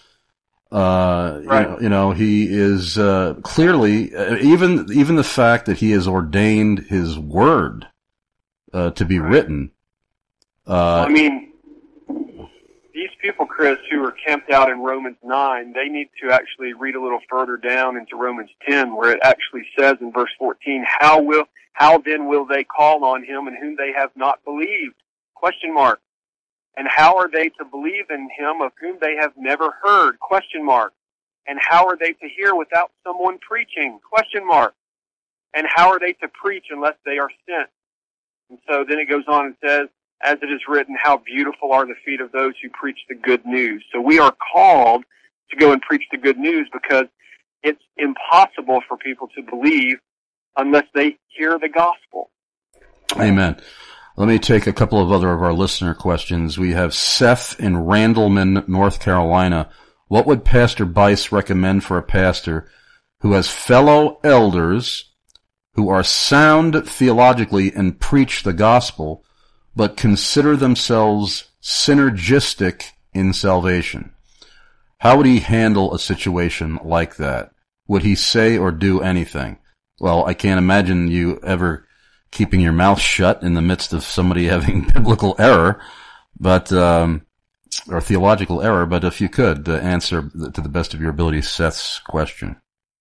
Uh, right. you know, you know, he is uh, clearly uh, even even the fact that he has ordained his word uh, to be right. written. Uh, I mean, these people, Chris, who are camped out in Romans nine, they need to actually read a little further down into Romans ten, where it actually says in verse fourteen, "How will, how then will they call on him in whom they have not believed?" Question mark. And how are they to believe in him of whom they have never heard? Question mark. And how are they to hear without someone preaching? Question mark. And how are they to preach unless they are sent? And so then it goes on and says, as it is written, how beautiful are the feet of those who preach the good news. So we are called to go and preach the good news because it's impossible for people to believe unless they hear the gospel. Amen. Let me take a couple of other of our listener questions. We have Seth in Randleman, North Carolina. What would Pastor Bice recommend for a pastor who has fellow elders who are sound theologically and preach the gospel, but consider themselves synergistic in salvation? How would he handle a situation like that? Would he say or do anything? Well, I can't imagine you ever keeping your mouth shut in the midst of somebody having biblical error, but um, or theological error. But if you could uh, answer to the best of your ability Seth's question.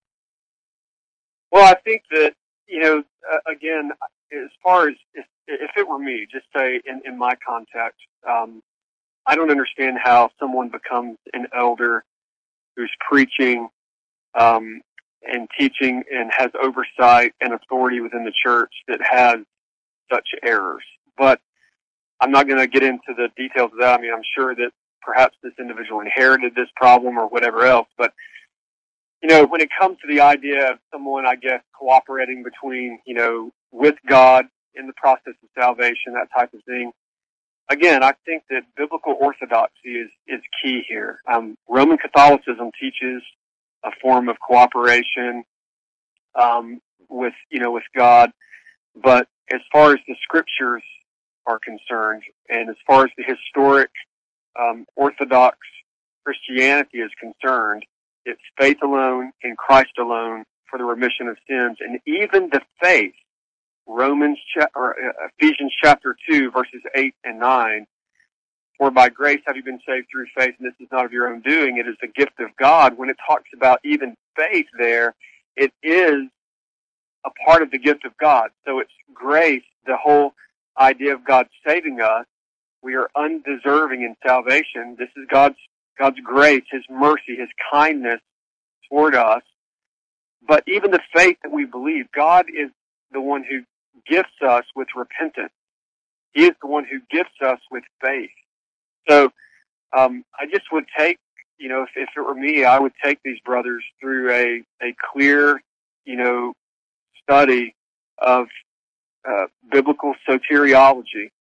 Well, I think that, you know, uh, again, as far as if, if it were me, just say in, in my contact, um, I don't understand how someone becomes an elder who's preaching um and teaching and has oversight and authority within the church that has such errors. But I'm not going to get into the details of that. I mean, I'm sure that perhaps this individual inherited this problem or whatever else. But, you know, when it comes to the idea of someone, I guess, cooperating between, you know, with God in the process of salvation, that type of thing, again, I think that biblical orthodoxy is, is key here. Um, Roman Catholicism teaches a form of cooperation um, with, you know, with God. But as far as the scriptures are concerned, and as far as the historic um, Orthodox Christianity is concerned, it's faith alone in Christ alone for the remission of sins. And even the faith, Romans cha- or uh, Ephesians chapter two, verses eight and nine, for by grace have you been saved through faith, and this is not of your own doing, it is the gift of God. When it talks about even faith there, it is a part of the gift of God. So it's grace, the whole idea of God saving us. We are undeserving in salvation. This is God's God's grace, His mercy, His kindness toward us. But even the faith that we believe, God is the one who gifts us with repentance. He is the one who gifts us with faith. So um, I just would take, you know, if, if it were me, I would take these brothers through a, a clear, you know, study of uh, biblical soteriology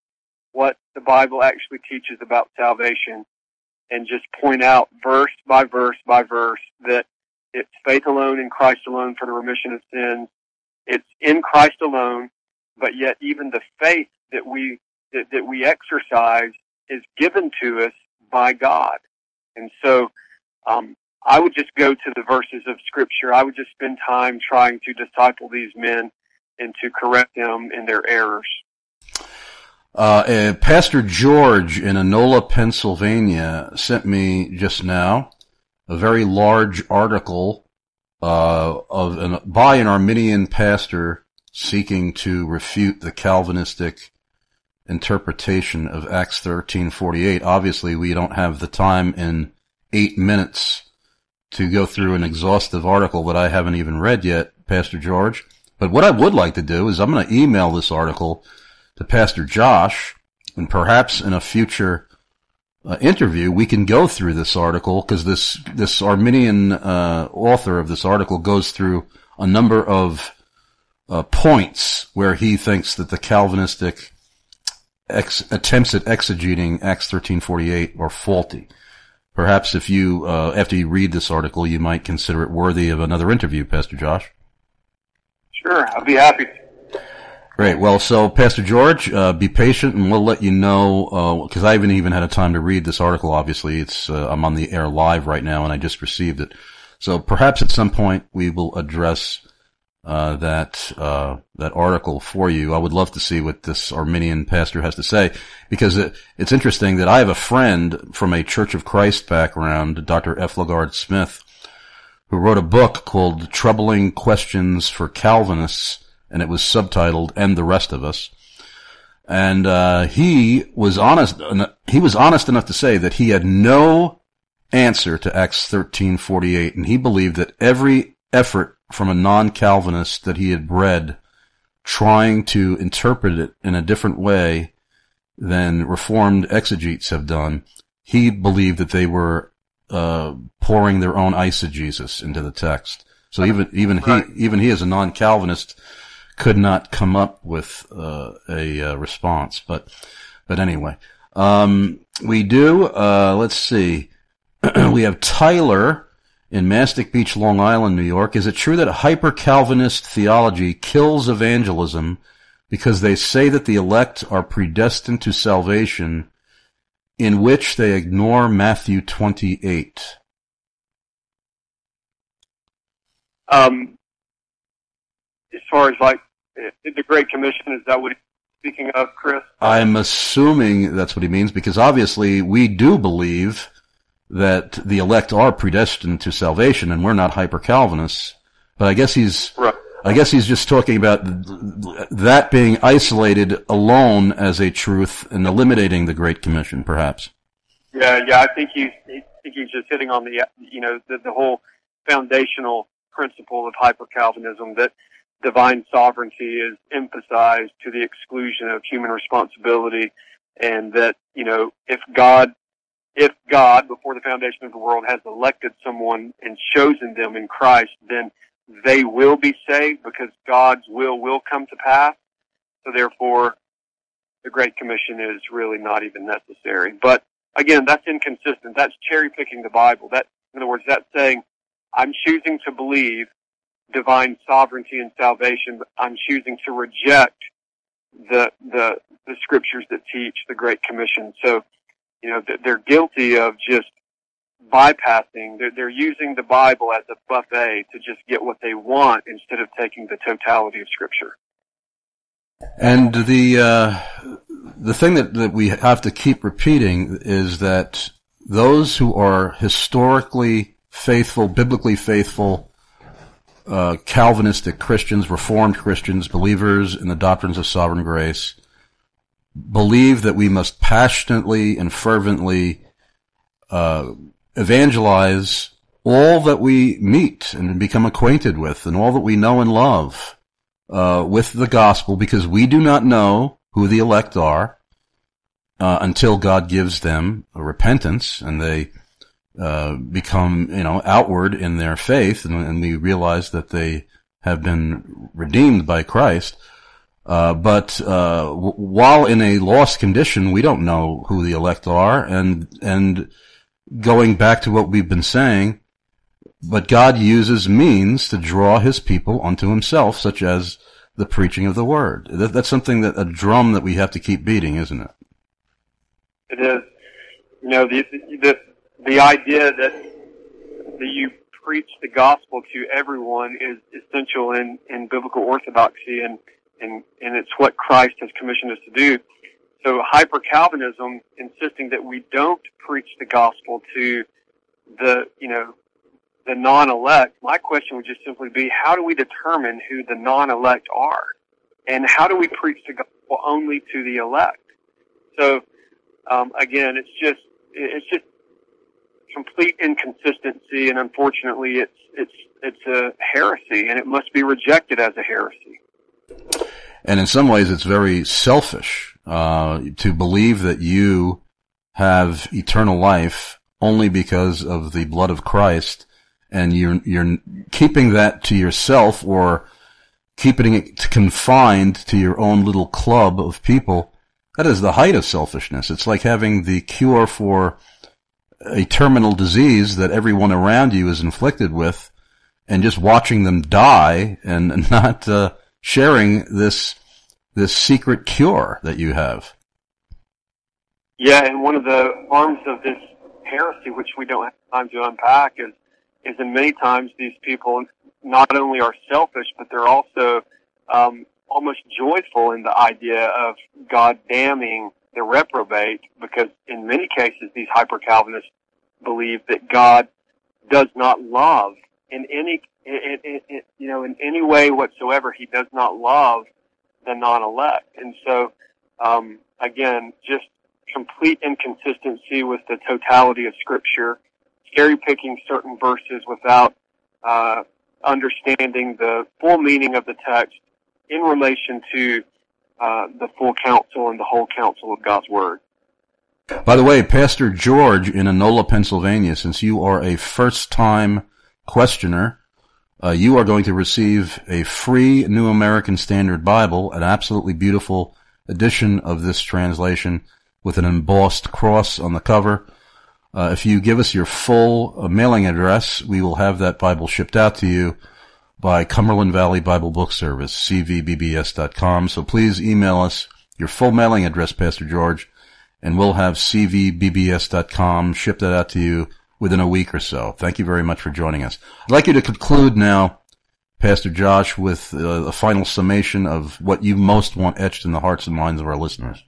what the Bible actually teaches about salvation and just point out verse by verse by verse that it's faith alone in Christ alone for the remission of sins. It's in Christ alone, but yet even the faith that we that, that we exercise is given to us by God. And so um, I would just go to the verses of Scripture. I would just spend time trying to disciple these men and to correct them in their errors. Uh, uh, Pastor George in Enola, Pennsylvania, sent me just now a very large article uh, of an, by an Arminian pastor seeking to refute the Calvinistic interpretation of Acts thirteen forty-eight. Obviously, we don't have the time in eight minutes to go through an exhaustive article that I haven't even read yet, Pastor George. But what I would like to do is I'm going to email this article to Pastor Josh, and perhaps in a future uh, interview we can go through this article, because this this Arminian uh, author of this article goes through a number of uh, points where he thinks that the Calvinistic ex- attempts at exegeting Acts thirteen forty-eight are faulty. Perhaps if you, uh, after you read this article, you might consider it worthy of another interview, Pastor Josh. Sure, I'll be happy to. Great. Well, so Pastor George, uh, be patient, and we'll let you know, because uh, I haven't even had a time to read this article. Obviously, it's uh, I'm on the air live right now, and I just received it. So perhaps at some point we will address uh, that uh, that article for you. I would love to see what this Arminian pastor has to say, because it, it's interesting that I have a friend from a Church of Christ background, Doctor F. LaGard Smith, who wrote a book called Troubling Questions for Calvinists, and it was subtitled "And the Rest of Us." And uh he was honest he was honest enough to say that he had no answer to Acts thirteen forty-eight, and he believed that every effort from a non-Calvinist that he had read trying to interpret it in a different way than Reformed exegetes have done, he believed that they were uh pouring their own eisegesis into the text. So even even he even he as a non-Calvinist could not come up with uh, a uh, response, but but anyway, um, we do. Uh, let's see. We have Tyler in Mastic Beach, Long Island, New York. Is it true that hyper-Calvinist theology kills evangelism because they say that the elect are predestined to salvation, in which they ignore Matthew twenty-eight? Um, as far as like the Great Commission, is that what he's speaking of, Chris? I'm assuming that's what he means, because obviously we do believe that the elect are predestined to salvation, and we're not hyper-Calvinists. But I guess he's, right. I guess he's just talking about that being isolated alone as a truth and eliminating the Great Commission, perhaps. Yeah, yeah, I think he's, I think he's just hitting on the, you know, the, the whole foundational principle of hyper-Calvinism, that divine sovereignty is emphasized to the exclusion of human responsibility, and that, you know, if God, if God, before the foundation of the world, has elected someone and chosen them in Christ, then they will be saved, because God's will will come to pass. So therefore, the Great Commission is really not even necessary. But again, that's inconsistent. That's cherry-picking the Bible. That, in other words, that's saying, I'm choosing to believe divine sovereignty and salvation, but I'm choosing to reject the the the scriptures that teach the Great Commission. So, you know, they're guilty of just bypassing. They're, they're using the Bible as a buffet to just get what they want instead of taking the totality of Scripture. And the uh, the thing that, that we have to keep repeating is that those who are historically faithful, biblically faithful, Uh, Calvinistic Christians, Reformed Christians, believers in the doctrines of sovereign grace, believe that we must passionately and fervently uh, evangelize all that we meet and become acquainted with, and all that we know and love uh, with the gospel, because we do not know who the elect are uh, until God gives them a repentance, and they Uh, become, you know, outward in their faith, and, and we realize that they have been redeemed by Christ. Uh, but uh, w- while in a lost condition, we don't know who the elect are. And and going back to what we've been saying, but God uses means to draw his people unto himself, such as the preaching of the word. That, that's something that a drum that we have to keep beating, isn't it? It is. You know, the the the idea that that you preach the gospel to everyone is essential in, in biblical orthodoxy, and, and and it's what Christ has commissioned us to do. So hyper-Calvinism, insisting that we don't preach the gospel to the, you know, the non-elect, my question would just simply be, how do we determine who the non-elect are? And how do we preach the gospel only to the elect? So, um, again, it's just, it's just complete inconsistency, and unfortunately it's, it's, it's a heresy, and it must be rejected as a heresy. And in some ways it's very selfish, uh, to believe that you have eternal life only because of the blood of Christ, and you're, you're keeping that to yourself, or keeping it confined to your own little club of people. That is the height of selfishness. It's like having the cure for a terminal disease that everyone around you is inflicted with, and just watching them die, and not uh, sharing this this secret cure that you have. Yeah, and one of the arms of this heresy, which we don't have time to unpack, is is in many times these people not only are selfish, but they're also um, almost joyful in the idea of God damning the reprobate, because in many cases these hyper-Calvinists believe that God does not love in any, in, in, in, you know, in any way whatsoever. He does not love the non-elect, and so um, again, just complete inconsistency with the totality of Scripture, cherry-picking certain verses without uh, understanding the full meaning of the text in relation to uh, the full counsel and the whole counsel of God's Word. By the way, Pastor George in Enola, Pennsylvania, since you are a first-time questioner, uh, you are going to receive a free New American Standard Bible, an absolutely beautiful edition of this translation with an embossed cross on the cover. Uh, if you give us your full uh, mailing address, we will have that Bible shipped out to you by Cumberland Valley Bible Book Service, c v b b s dot com. So please email us your full mailing address, Pastor George, and we'll have c v b b s dot com ship that out to you within a week or so. Thank you very much for joining us. I'd like you to conclude now, Pastor Josh, with uh, a final summation of what you most want etched in the hearts and minds of our listeners.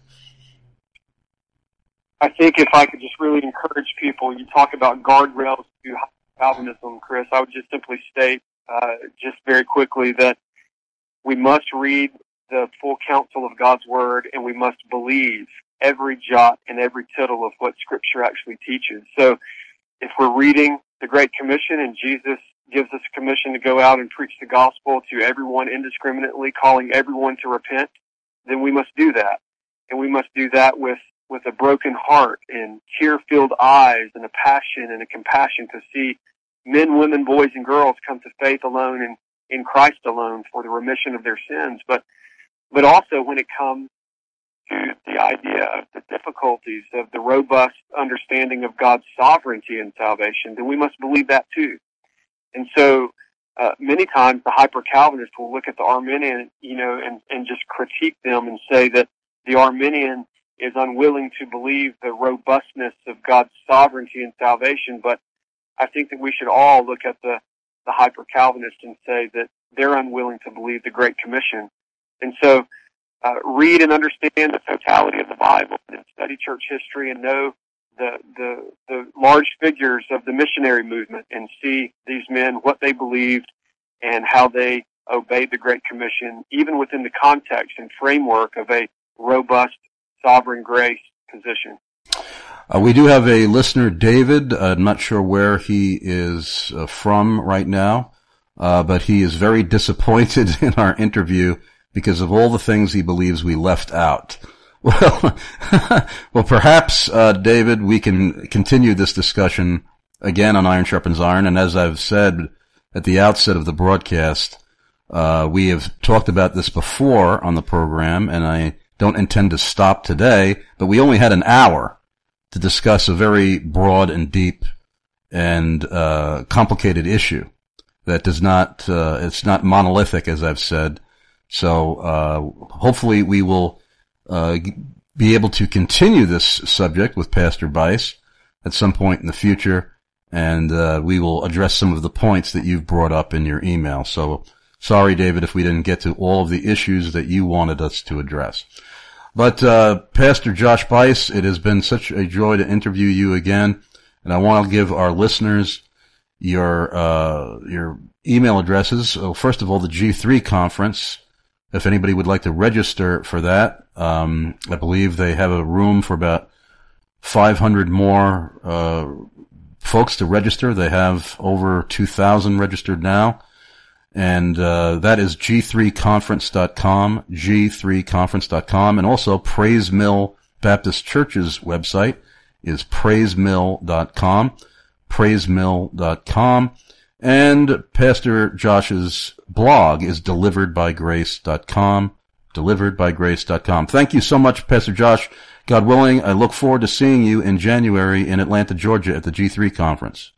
I think if I could just really encourage people, you talk about guardrails to Calvinism, Chris, I would just simply state uh, just very quickly that we must read the full counsel of God's Word, and we must believe every jot and every tittle of what Scripture actually teaches. So if we're reading the Great Commission, and Jesus gives us a commission to go out and preach the gospel to everyone indiscriminately, calling everyone to repent, then we must do that. And we must do that with with a broken heart and tear-filled eyes and a passion and a compassion to see men, women, boys, and girls come to faith alone and in Christ alone for the remission of their sins. But but also when it comes to the idea of the difficulties of the robust understanding of God's sovereignty in salvation, then we must believe that too. And so uh, many times the hyper-Calvinist will look at the Arminian, you know, and, and just critique them and say that the Arminian is unwilling to believe the robustness of God's sovereignty in salvation. But I think that we should all look at the, the hyper-Calvinist and say that they're unwilling to believe the Great Commission. And so uh, read and understand the totality of the Bible and study church history and know the, the, the large figures of the missionary movement and see these men, what they believed and how they obeyed the Great Commission, even within the context and framework of a robust sovereign grace position. Uh, we do have a listener, David. Uh, I'm not sure where he is uh, from right now, uh, but he is very disappointed in our interview because of all the things he believes we left out. Well, well, perhaps, uh, David, we can continue this discussion again on Iron Sharpens Iron. And as I've said at the outset of the broadcast, Uh, we have talked about this before on the program, and I don't intend to stop today, but we only had an hour to discuss a very broad and deep and uh complicated issue that does not, uh it's not monolithic, as I've said. So uh hopefully we will uh be able to continue this subject with Pastor Bice at some point in the future, and uh we will address some of the points that you've brought up in your email. So sorry, David, if we didn't get to all of the issues that you wanted us to address. But uh Pastor Josh Bice, it has been such a joy to interview you again, and I want to give our listeners your uh your email addresses. So first of all, the G three conference, if anybody would like to register for that. um I believe they have a room for about five hundred more uh folks to register. They have over two thousand registered now. And uh that is G three conference dot com, G three conference dot com, and also Praise Mill Baptist Church's website is praise mill dot com, praise mill dot com, and Pastor Josh's blog is delivered by grace dot com, delivered by grace dot com. Thank you so much, Pastor Josh. God willing, I look forward to seeing you in January in Atlanta, Georgia at the G three conference.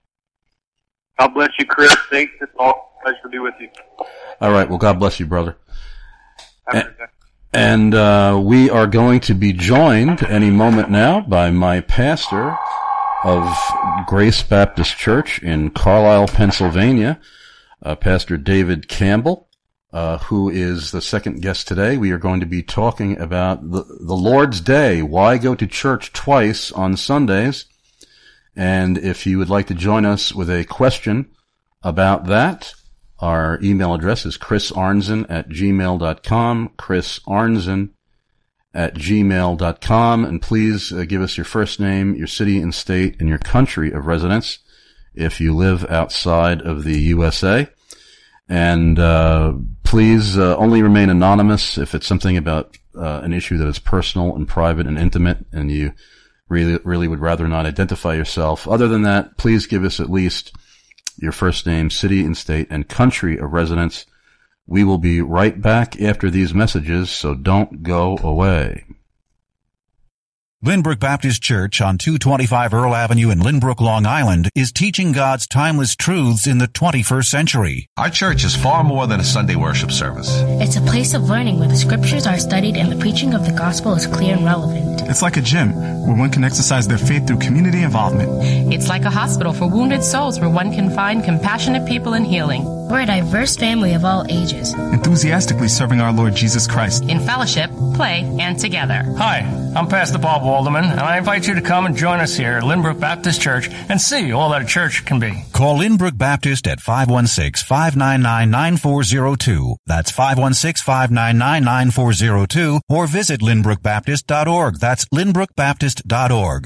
God bless you, Chris. Thanks. It's all a pleasure to be with you. All right. Well, God bless you, brother. And, and uh, we are going to be joined any moment now by my pastor of Grace Baptist Church in Carlisle, Pennsylvania, uh, Pastor David Campbell, uh, who is the second guest today. We are going to be talking about the, the Lord's Day, why go to church twice on Sundays. And if you would like to join us with a question about that, our email address is chris arnzen at gmail dot com, chris arnzen at gmail dot com, and please uh, give us your first name, your city and state, and your country of residence if you live outside of the U S A. And uh please uh, only remain anonymous if it's something about uh, an issue that is personal and private and intimate, and you really, really would rather not identify yourself. Other than that, please give us at least your first name, city and state, and country of residence. We will be right back after these messages, so don't go away. Lynbrook Baptist Church on two twenty-five Earl Avenue in Lynbrook, Long Island is teaching God's timeless truths in the twenty-first century. Our church is far more than a Sunday worship service. It's a place of learning where the scriptures are studied and the preaching of the gospel is clear and relevant. It's like a gym where one can exercise their faith through community involvement. It's like a hospital for wounded souls where one can find compassionate people and healing. We're a diverse family of all ages, enthusiastically serving our Lord Jesus Christ in fellowship, play, and together. Hi, I'm Pastor Bob Walderman, and I invite you to come and join us here at Lynbrook Baptist Church and see all that a church can be. Call Lynbrook Baptist at five one six, five nine nine, nine four zero two. That's five one six, five nine nine, nine four zero two, or visit lynbrook baptist dot org. That's lynbrook baptist dot org.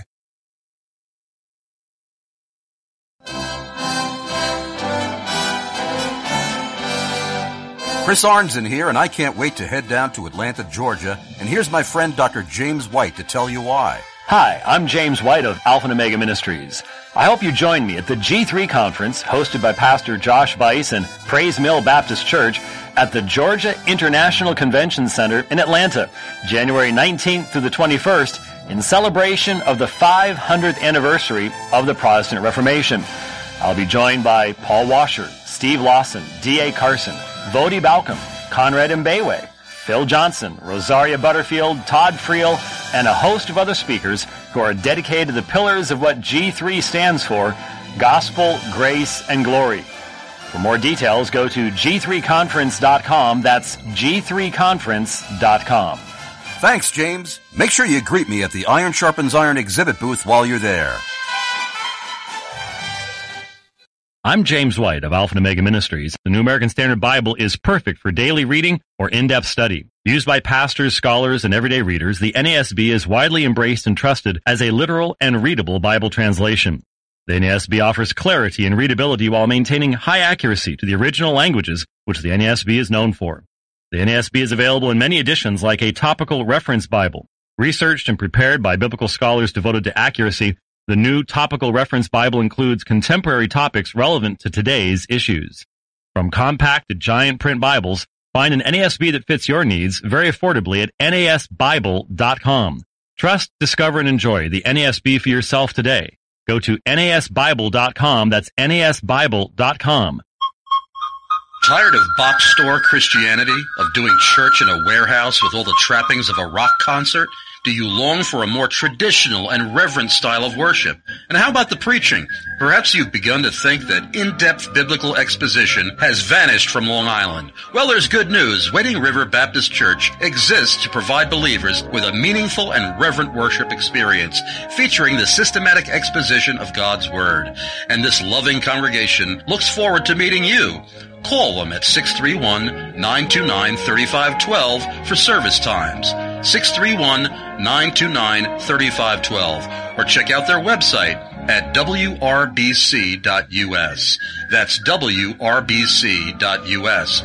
Chris Arnzen here, and I can't wait to head down to Atlanta, Georgia. And here's my friend Doctor James White to tell you why. Hi, I'm James White of Alpha and Omega Ministries. I hope you join me at the G three conference hosted by Pastor Josh Bice and Praise Mill Baptist Church at the Georgia International Convention Center in Atlanta, January nineteenth through the twenty-first, in celebration of the five hundredth anniversary of the Protestant Reformation. I'll be joined by Paul Washer, Steve Lawson, D A Carson, Vodi Balcom, Conrad Mbewe, Phil Johnson, Rosaria Butterfield, Todd Friel, and a host of other speakers who are dedicated to the pillars of what G three stands for: gospel, grace, and glory. For more details, go to G three conference dot com. That's G three conference dot com. Thanks, James. Make sure you greet me at the Iron Sharpens Iron exhibit booth while you're there. I'm James White of Alpha and Omega Ministries. The New American Standard Bible is perfect for daily reading or in-depth study. Used by pastors, scholars, and everyday readers, the N A S B is widely embraced and trusted as a literal and readable Bible translation. The N A S B offers clarity and readability while maintaining high accuracy to the original languages, which the N A S B is known for. The N A S B is available in many editions like a topical reference Bible. Researched and prepared by biblical scholars devoted to accuracy, the new Topical Reference Bible includes contemporary topics relevant to today's issues. From compact to giant print Bibles, find an N A S B that fits your needs very affordably at N A S Bible dot com. Trust, discover, and enjoy the N A S B for yourself today. Go to N A S Bible dot com. That's N A S Bible dot com. Tired of box store Christianity, of doing church in a warehouse with all the trappings of a rock concert? Do you long for a more traditional and reverent style of worship? And how about the preaching? Perhaps you've begun to think that in-depth biblical exposition has vanished from Long Island. Well, there's good news. Wading River Baptist Church exists to provide believers with a meaningful and reverent worship experience featuring the systematic exposition of God's Word. And this loving congregation looks forward to meeting you. Call them at six three one, nine two nine, three five one two for service times. six three one, nine two nine, three five one two. Or check out their website at W R B C dot U S. That's W R B C dot U S.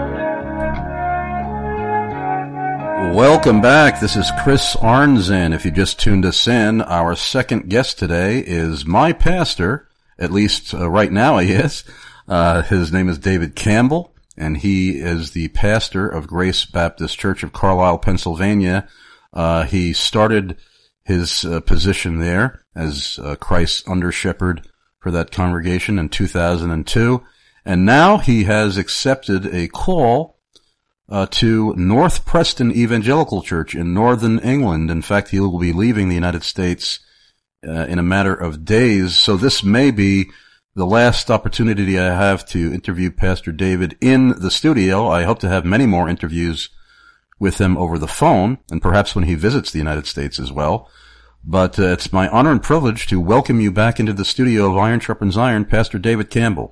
Welcome back. This is Chris Arnzen. If you just tuned us in, our second guest today is my pastor, at least uh, right now he is. Uh, his name is David Campbell, and he is the pastor of Grace Baptist Church of Carlisle, Pennsylvania. Uh, he started his uh, position there as uh, Christ's under shepherd for that congregation in two thousand two, and now he has accepted a call uh, to North Preston Evangelical Church in northern England. In fact, he will be leaving the United States uh, in a matter of days, so this may be the last opportunity I have to interview Pastor David in the studio. I hope to have many more interviews with him over the phone, and perhaps when he visits the United States as well. But uh, it's my honor and privilege to welcome you back into the studio of Iron Sharpens Iron, Pastor David Campbell.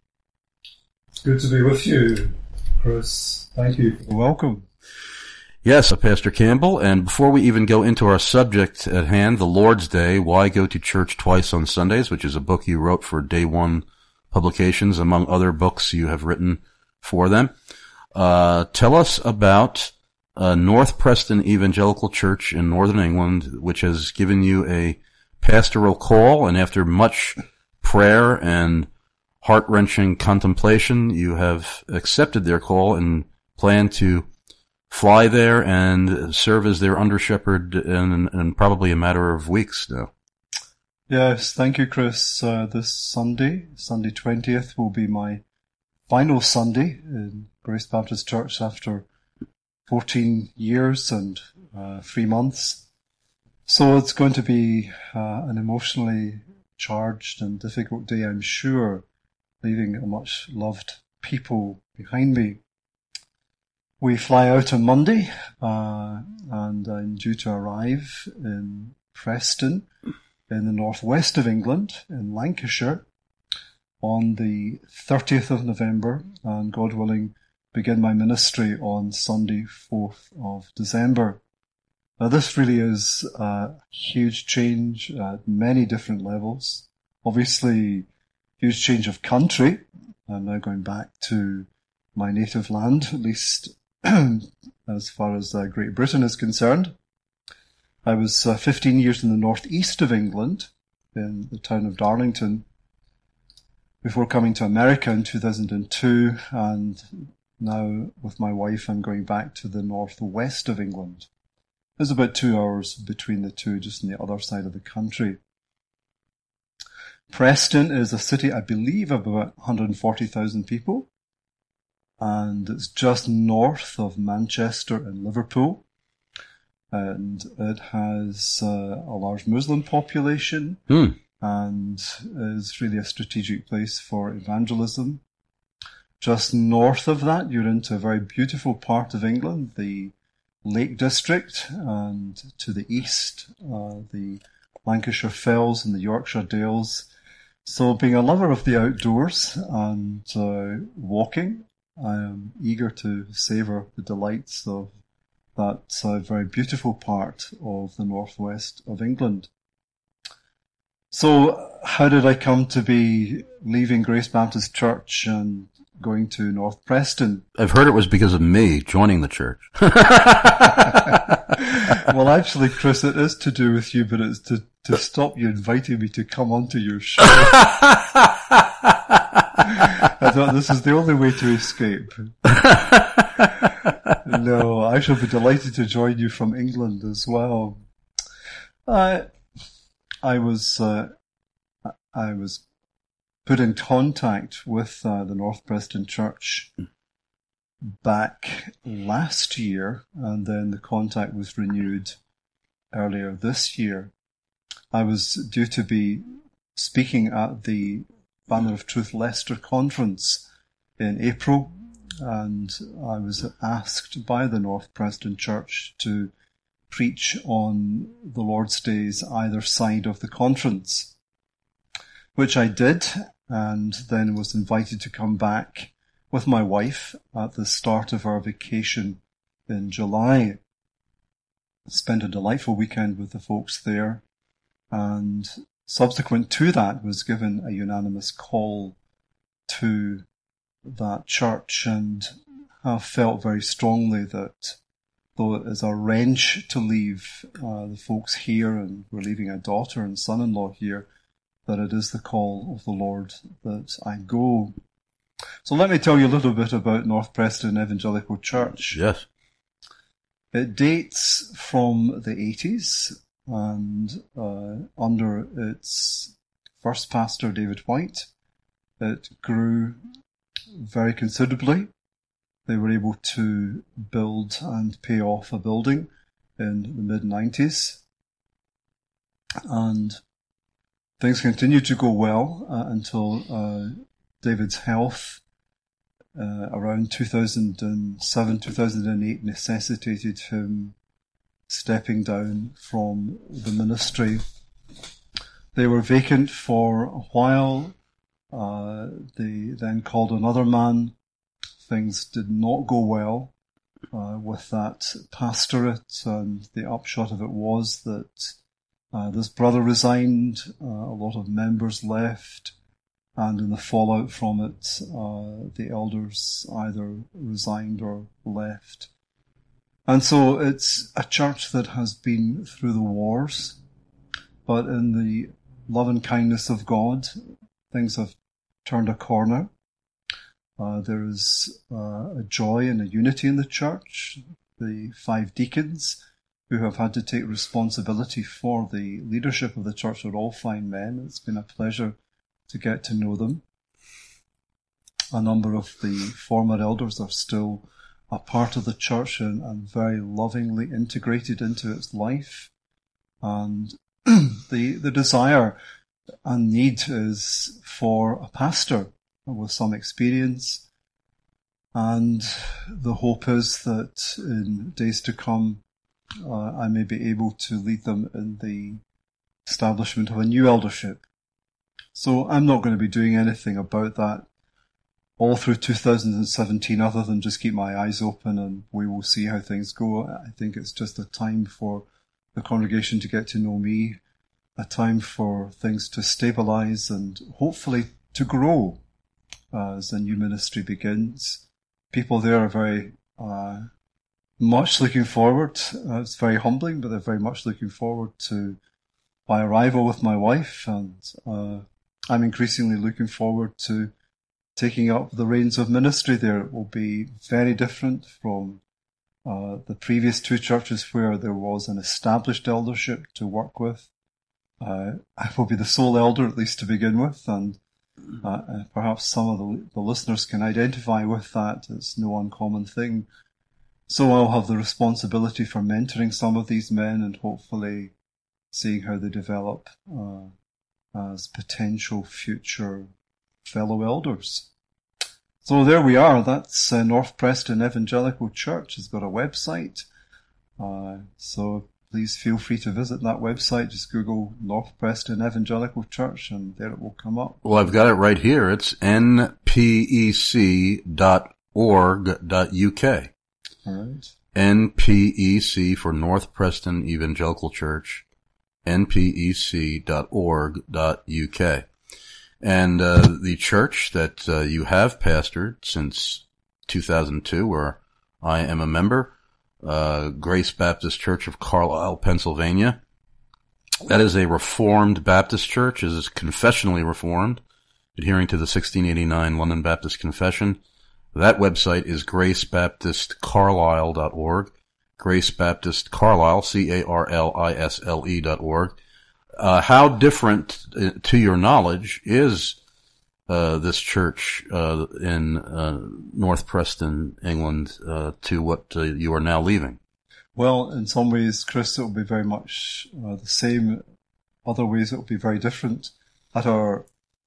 It's good to be with you, Chris. Thank you for the welcome. Yes, uh, Pastor Campbell, and before we even go into our subject at hand, the Lord's Day, Why Go to Church Twice on Sundays, which is a book you wrote for Day One Publications, among other books you have written for them. Uh, tell us about uh, North Preston Evangelical Church in northern England, which has given you a pastoral call, and after much prayer and heart-wrenching contemplation, you have accepted their call and plan to fly there and serve as their under-shepherd in, in probably a matter of weeks now. Yes, thank you, Chris. Uh, this Sunday, Sunday twentieth, will be my final Sunday in Grace Baptist Church after fourteen years and uh, three months. So it's going to be uh, an emotionally charged and difficult day, I'm sure, leaving a much-loved people behind me. We fly out on Monday, uh, and I'm due to arrive in Preston, in the northwest of England, in Lancashire, on the thirtieth of November, and God willing, begin my ministry on Sunday, fourth of December. Now, this really is a huge change at many different levels. Obviously, huge change of country. I'm now going back to my native land, at least as far as uh, Great Britain is concerned. I was uh, fifteen years in the northeast of England, in the town of Darlington, before coming to America in two thousand two, and now with my wife I'm going back to the northwest of England. There's about two hours between the two, just on the other side of the country. Preston is a city, I believe, of about one hundred forty thousand people. And it's just north of Manchester and Liverpool. And it has uh, a large Muslim population hmm. and is really a strategic place for evangelism. Just north of that, you're into a very beautiful part of England, the Lake District, and to the east, uh, the Lancashire Fells and the Yorkshire Dales. So being a lover of the outdoors and uh, walking, I am eager to savour the delights of that uh, very beautiful part of the northwest of England. So how did I come to be leaving Grace Baptist Church and going to North Preston? I've heard it was because of me joining the church. Well, actually, Chris, it is to do with you, but it's to, to stop you inviting me to come onto your show. I thought this is the only way to escape. No, I shall be delighted to join you from England as well. I, I was, uh, I was put in contact with uh, the North Preston Church back last year, and then the contact was renewed earlier this year. I was due to be speaking at the Banner of Truth Leicester conference in April, and I was asked by the North Preston Church to preach on the Lord's Days either side of the conference, which I did, and then was invited to come back with my wife at the start of our vacation in July. Spent a delightful weekend with the folks there, and subsequent to that was given a unanimous call to that church, and have felt very strongly that though it is a wrench to leave uh, the folks here, and we're leaving a daughter and son-in-law here, that it is the call of the Lord that I go. So let me tell you a little bit about North Preston Evangelical Church. Yes. It dates from the eighties, and uh, under its first pastor, David White, it grew very considerably. They were able to build and pay off a building in the mid nineties, and things continued to go well uh, until uh, David's health uh, around two thousand seven, two thousand eight necessitated him stepping down from the ministry. They were vacant for a while. Uh, they then called another man. Things did not go well uh, with that pastorate, and the upshot of it was that uh, this brother resigned, uh, a lot of members left, and in the fallout from it, uh, the elders either resigned or left. And so it's a church that has been through the wars, but in the love and kindness of God, things have turned a corner. Uh, there is uh, a joy and a unity in the church. The five deacons who have had to take responsibility for the leadership of the church are all fine men. It's been a pleasure to get to know them. A number of the former elders are still a part of the church and, and very lovingly integrated into its life. And the the desire and need is for a pastor with some experience, and the hope is that in days to come uh, I may be able to lead them in the establishment of a new eldership. So I'm not going to be doing anything about that all through two thousand seventeen other than just keep my eyes open, and we will see how things go. I think it's just a time for the congregation to get to know me, a time for things to stabilize and hopefully to grow uh, as the new ministry begins. People there are very uh, much looking forward. Uh, it's very humbling, but they're very much looking forward to my arrival with my wife, and uh, I'm increasingly looking forward to taking up the reins of ministry there. It will be very different from uh, the previous two churches where there was an established eldership to work with. Uh, I will be the sole elder, at least to begin with, and uh, perhaps some of the, the listeners can identify with that. It's no uncommon thing. So I'll have the responsibility for mentoring some of these men and hopefully seeing how they develop uh, as potential future fellow elders. So there we are. That's uh, North Preston Evangelical Church. It's got a website. Uh, so please feel free to visit that website. Just Google North Preston Evangelical Church and there it will come up. Well, I've got it right here. It's N P E C dot org dot U K. All right. N P E C for North Preston Evangelical Church. N P E C dot org dot U K. And uh, the church that uh, you have pastored since two thousand two, where I am a member, uh, Grace Baptist Church of Carlisle, Pennsylvania. That is a Reformed Baptist church. It is confessionally Reformed. adhering to the sixteen eighty-nine London Baptist Confession. That website is grace baptist carlisle dot org. Grace Baptist Carlisle, C A R L I S L E dot org. Uh, how different, uh, to your knowledge, is uh, this church uh, in uh, North Preston, England, uh, to what uh, you are now leaving? Well, in some ways, Chris, it will be very much uh, the same. Other ways, it will be very different. At our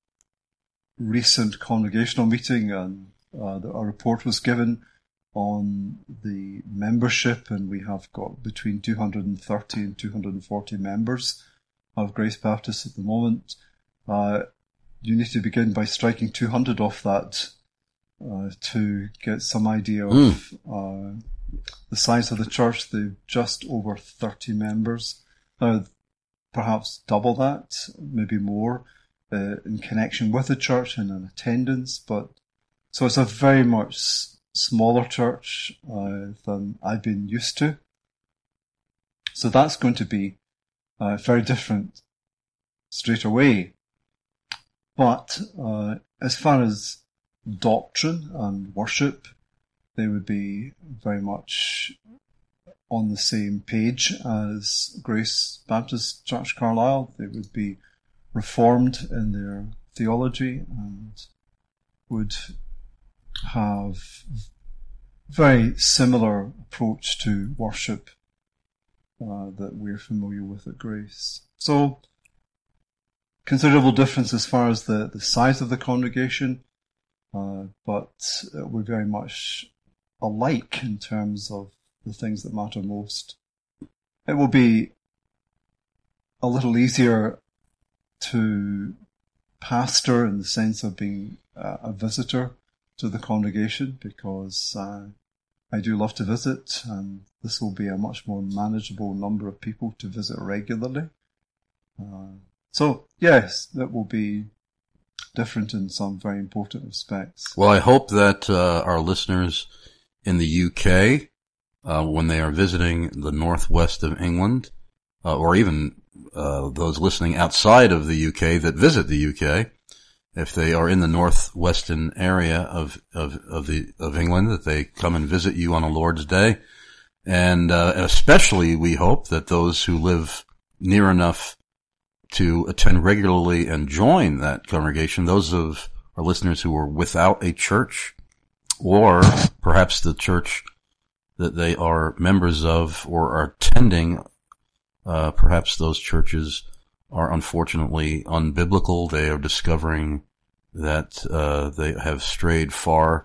recent congregational meeting, and uh, the, a report was given on the membership, and we have got between two hundred thirty and two hundred forty members of Grace Baptist at the moment. Uh, you need to begin by striking two hundred off that uh, to get some idea of mm. uh, the size of the church. They've just over thirty members. Now, perhaps double that, maybe more, uh, in connection with the church and in attendance. But so it's a very much smaller church uh, than I've been used to. So that's going to be uh, very different straight away. But uh, as far as doctrine and worship, they would be very much on the same page as Grace Baptist Church Carlisle. They would be reformed in their theology and would have very similar approach to worship uh, that we're familiar with at Grace. So, considerable difference as far as the, the size of the congregation, uh, but we're very much alike in terms of the things that matter most. It will be a little easier to pastor in the sense of being uh, a visitor to the congregation, because uh, I do love to visit, and this will be a much more manageable number of people to visit regularly. Uh, so, yes, that will be different in some very important respects. Well, I hope that uh, our listeners in the U K, uh, when they are visiting the northwest of England, uh, or even uh, those listening outside of the U K that visit the U K, if they are in the northwestern area of, of, of the, of England, that they come and visit you on a Lord's Day. And, uh, especially we hope that those who live near enough to attend regularly and join that congregation, those of our listeners who are without a church, or perhaps the church that they are members of or are attending, uh, perhaps those churches are unfortunately unbiblical. They are discovering that uh, they have strayed far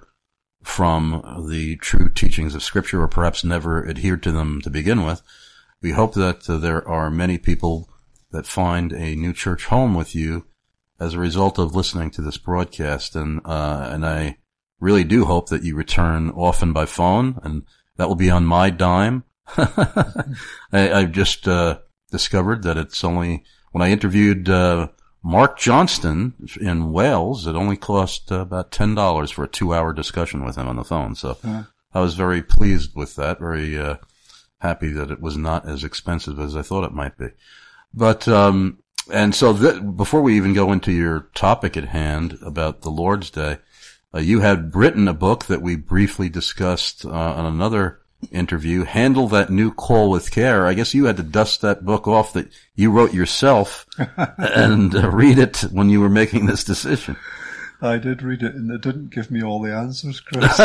from the true teachings of Scripture, or perhaps never adhered to them to begin with. We hope that uh, there are many people that find a new church home with you as a result of listening to this broadcast, and uh, and I really do hope that you return often by phone, and that will be on my dime. I, I've just uh, discovered that it's only when I interviewed uh, Mark Johnston in Wales, it only cost uh, about ten dollars for a two-hour discussion with him on the phone. So yeah. I was very pleased with that, very uh, happy that it was not as expensive as I thought it might be. But um, and so th- before we even go into your topic at hand about the Lord's Day, uh, you had written a book that we briefly discussed uh, on another interview, Handle That New Call with Care. I guess you had to dust that book off that you wrote yourself and uh, read it when you were making this decision. I did read it, and it didn't give me all the answers, Chris. I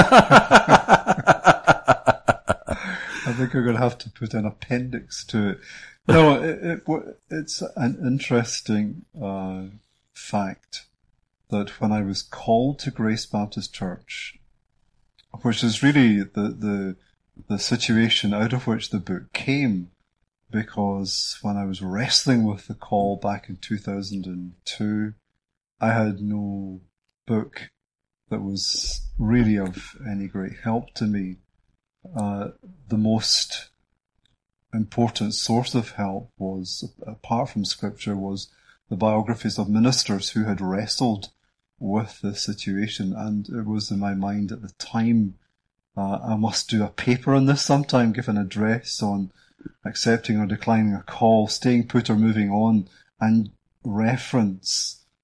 think I'm going to have to put an appendix to it. No, it, it, it's an interesting uh, fact that when I was called to Grace Baptist Church, which is really the the the situation out of which the book came, because when I was wrestling with the call back in two thousand two, I had no book that was really of any great help to me. Uh, the most important source of help was, apart from Scripture, was the biographies of ministers who had wrestled with the situation, and it was in my mind at the time, Uh, I must do a paper on this sometime, give an address on accepting or declining a call, staying put or moving on, and reference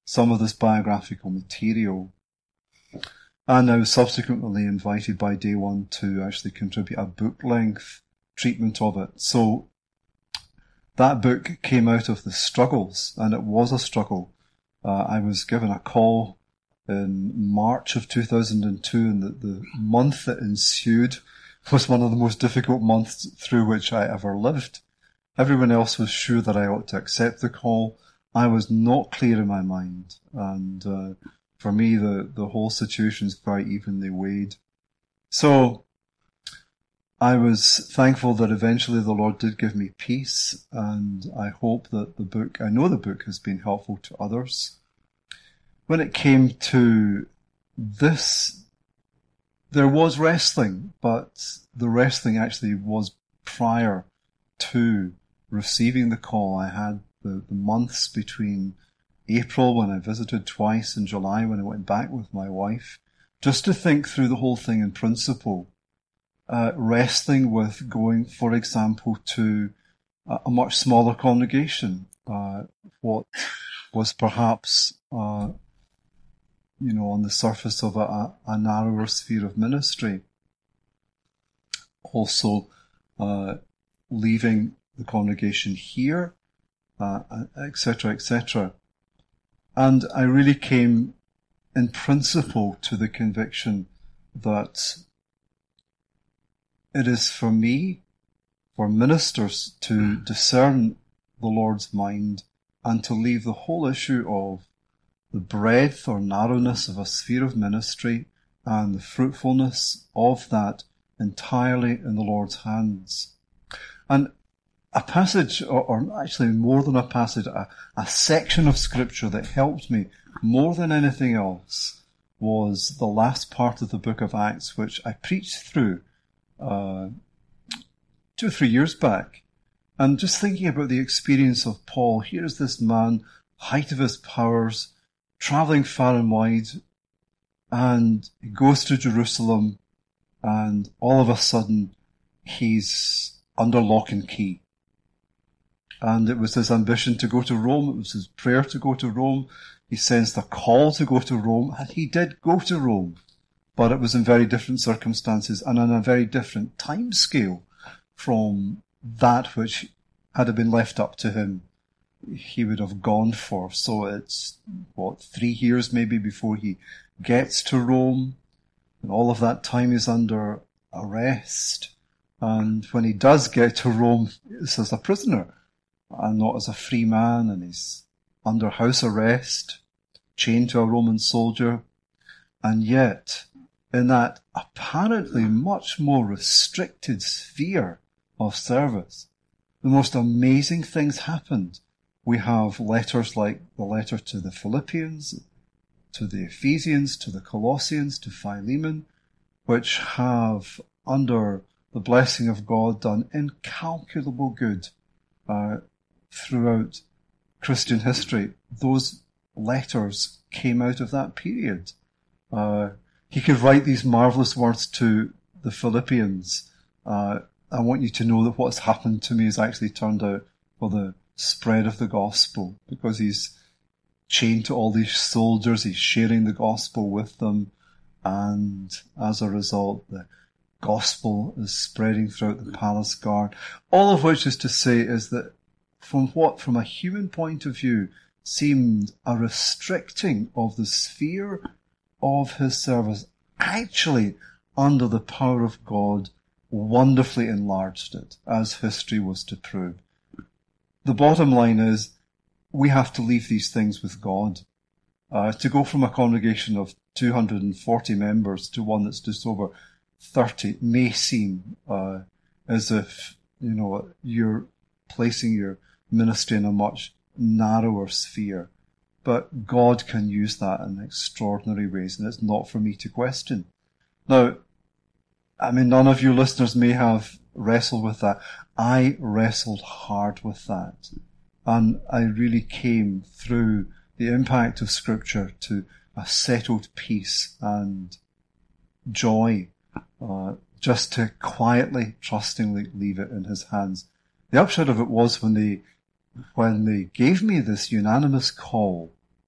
some of this biographical material. And I was subsequently invited by Day One to actually contribute a book-length treatment of it. So that book came out of the struggles, and it was a struggle. Uh, I was given a call in March of two thousand two, and the, the month that ensued was one of the most difficult months through which I ever lived. Everyone else was sure that I ought to accept the call. I was not clear in my mind, and uh, for me, the, the whole situation is very evenly weighed. So I was thankful that eventually the Lord did give me peace, and I hope that the book, I know the book has been helpful to others. When it came to this, there was wrestling, but the wrestling actually was prior to receiving the call. I had the, the months between April, when I visited twice, and July, when I went back with my wife, just to think through the whole thing in principle. Uh, wrestling with going, for example, to a, a much smaller congregation, uh, what was perhaps, uh, you know, on the surface of a, a narrower sphere of ministry. Also, uh, leaving the congregation here, uh, et cetera, et cetera. And I really came in principle to the conviction that it is for me, for ministers, to discern the Lord's mind and to leave the whole issue of the breadth or narrowness of a sphere of ministry and the fruitfulness of that entirely in the Lord's hands. And a passage, or, or actually more than a passage, a, a section of scripture that helped me more than anything else was the last part of the book of Acts, which I preached through uh, two or three years back. And just thinking about the experience of Paul, here's this man, height of his powers, traveling far and wide, and he goes to Jerusalem, and all of a sudden he's under lock and key. And it was his ambition to go to Rome. It was his prayer to go to Rome. He sensed a call to go to Rome, and he did go to Rome. But it was in very different circumstances and on a very different time scale from that which, had it been left up to him, he would have gone for. So it's, what, three years maybe before he gets to Rome. And all of that time is under arrest. And when he does get to Rome, it's as a prisoner and not as a free man, and he's under house arrest, chained to a Roman soldier. And yet, in that apparently much more restricted sphere of service, the most amazing things happened. We have letters like the letter to the Philippians, to the Ephesians, to the Colossians, to Philemon, which have, under the blessing of God, done incalculable good uh, throughout Christian history. Those letters came out of that period. Uh, he could write these marvelous words to the Philippians. Uh, I want you to know that what's happened to me has actually turned out for the spread of the gospel, because he's chained to all these soldiers, he's sharing the gospel with them, and as a result, the gospel is spreading throughout the palace guard. All of which is to say is that from what, from a human point of view, seemed a restricting of the sphere of his service, actually, under the power of God, wonderfully enlarged it, as history was to prove. The bottom line is, we have to leave these things with God. Uh, to go from a congregation of two hundred forty members to one that's just over thirty may seem uh, as if, you know, you're placing your ministry in a much narrower sphere. But God can use that in extraordinary ways, and it's not for me to question. Now, I mean, none of you listeners may have wrestled with that. I wrestled hard with that. And I really came through the impact of Scripture to a settled peace and joy, uh, just to quietly, trustingly leave it in his hands. The upshot of it was when they, when they gave me this unanimous call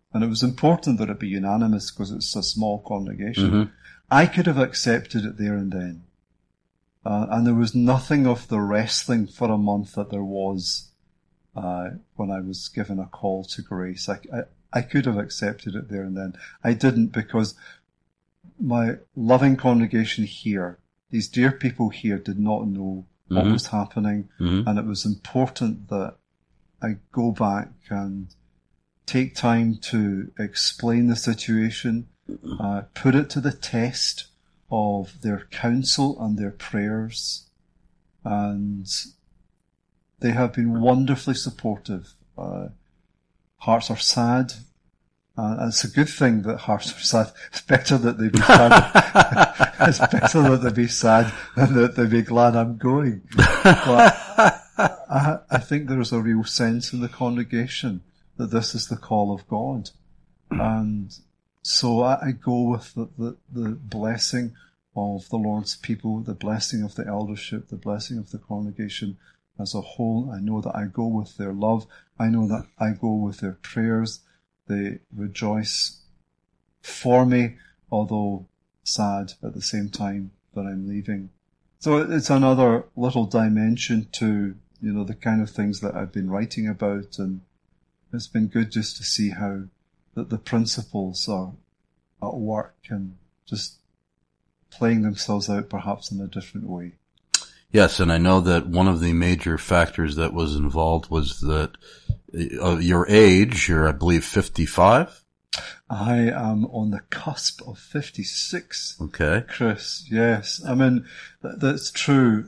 And it was important that it be unanimous because it's a small congregation. Mm-hmm. I could have accepted it there and then. Uh, and there was nothing of the wrestling for a month that there was uh, when I was given a call to grace. I, I, I could have accepted it there and then. I didn't, because my loving congregation here, these dear people here, did not know mm-hmm. what was happening. Mm-hmm. And it was important that I go back and take time to explain the situation, uh, put it to the test of their counsel and their prayers. And they have been wonderfully supportive. Uh, hearts are sad. Uh, it's a good thing that hearts are sad. It's better that they be sad. It's better that they be sad than that they be glad I'm going. But I, I think there is a real sense in the congregation that this is the call of God. And so I, I go with the, the, the blessing of the Lord's people, the blessing of the eldership, the blessing of the congregation as a whole. I know that I go with their love. I know that I go with their prayers. They rejoice for me, although sad at the same time that I'm leaving. So it's another little dimension to, you know, the kind of things that I've been writing about, and it's been good just to see how that the principles are at work and just playing themselves out perhaps in a different way. Yes, and I know that one of the major factors that was involved was that uh, your age, you're, I believe, fifty-five? I am on the cusp of fifty-six. Okay. Chris, yes. I mean, th- that's true.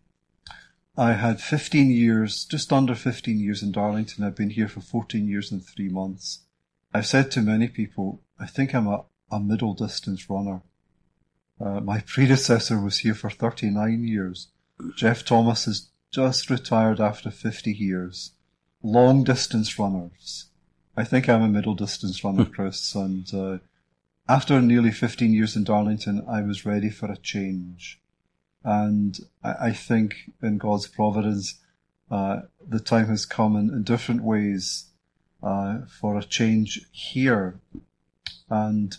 I had fifteen years, just under fifteen years in Darlington. I've been here for fourteen years and three months. I've said to many people, I think I'm a, a middle distance runner. Uh, my predecessor was here for thirty-nine years. Jeff Thomas has just retired after fifty years. Long distance runners. I think I'm a middle distance runner, Chris, and uh, after nearly fifteen years in Darlington, I was ready for a change. And I, I think in God's providence, uh, the time has come in, in different ways uh, for a change here. And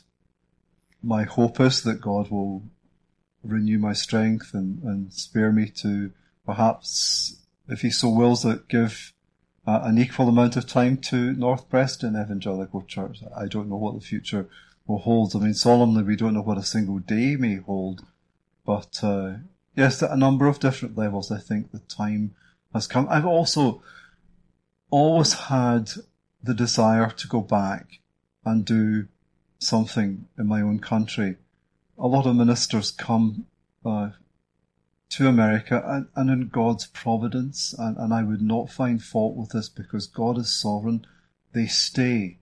my hope is that God will renew my strength and, and spare me to perhaps, if he so wills it, give uh, an equal amount of time to North Preston Evangelical Church. I don't know what the future will hold. I mean, solemnly, we don't know what a single day may hold. But uh, yes, at a number of different levels, I think the time has come. I've also always had the desire to go back and do something in my own country. A lot of ministers come uh, to America and, and in God's providence, and, and I would not find fault with this because God is sovereign, they stay.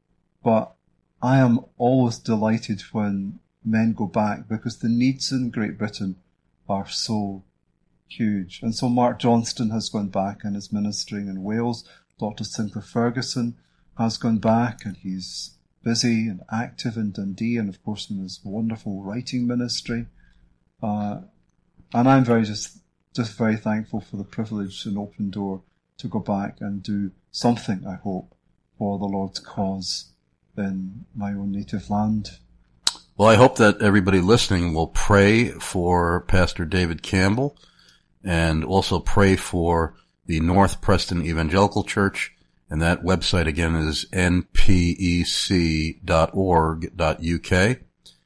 But I am always delighted when men go back because the needs in Great Britain are so huge. And so Mark Johnston has gone back and is ministering in Wales. Doctor Sinclair Ferguson has gone back and he's busy and active in Dundee and of course in his wonderful writing ministry. Uh, and I'm very just, just very thankful for the privilege and open door to go back and do something, I hope, for the Lord's cause in my own native land. Well, I hope that everybody listening will pray for Pastor David Campbell and also pray for the North Preston Evangelical Church. And that website again is n p e c dot org dot u k.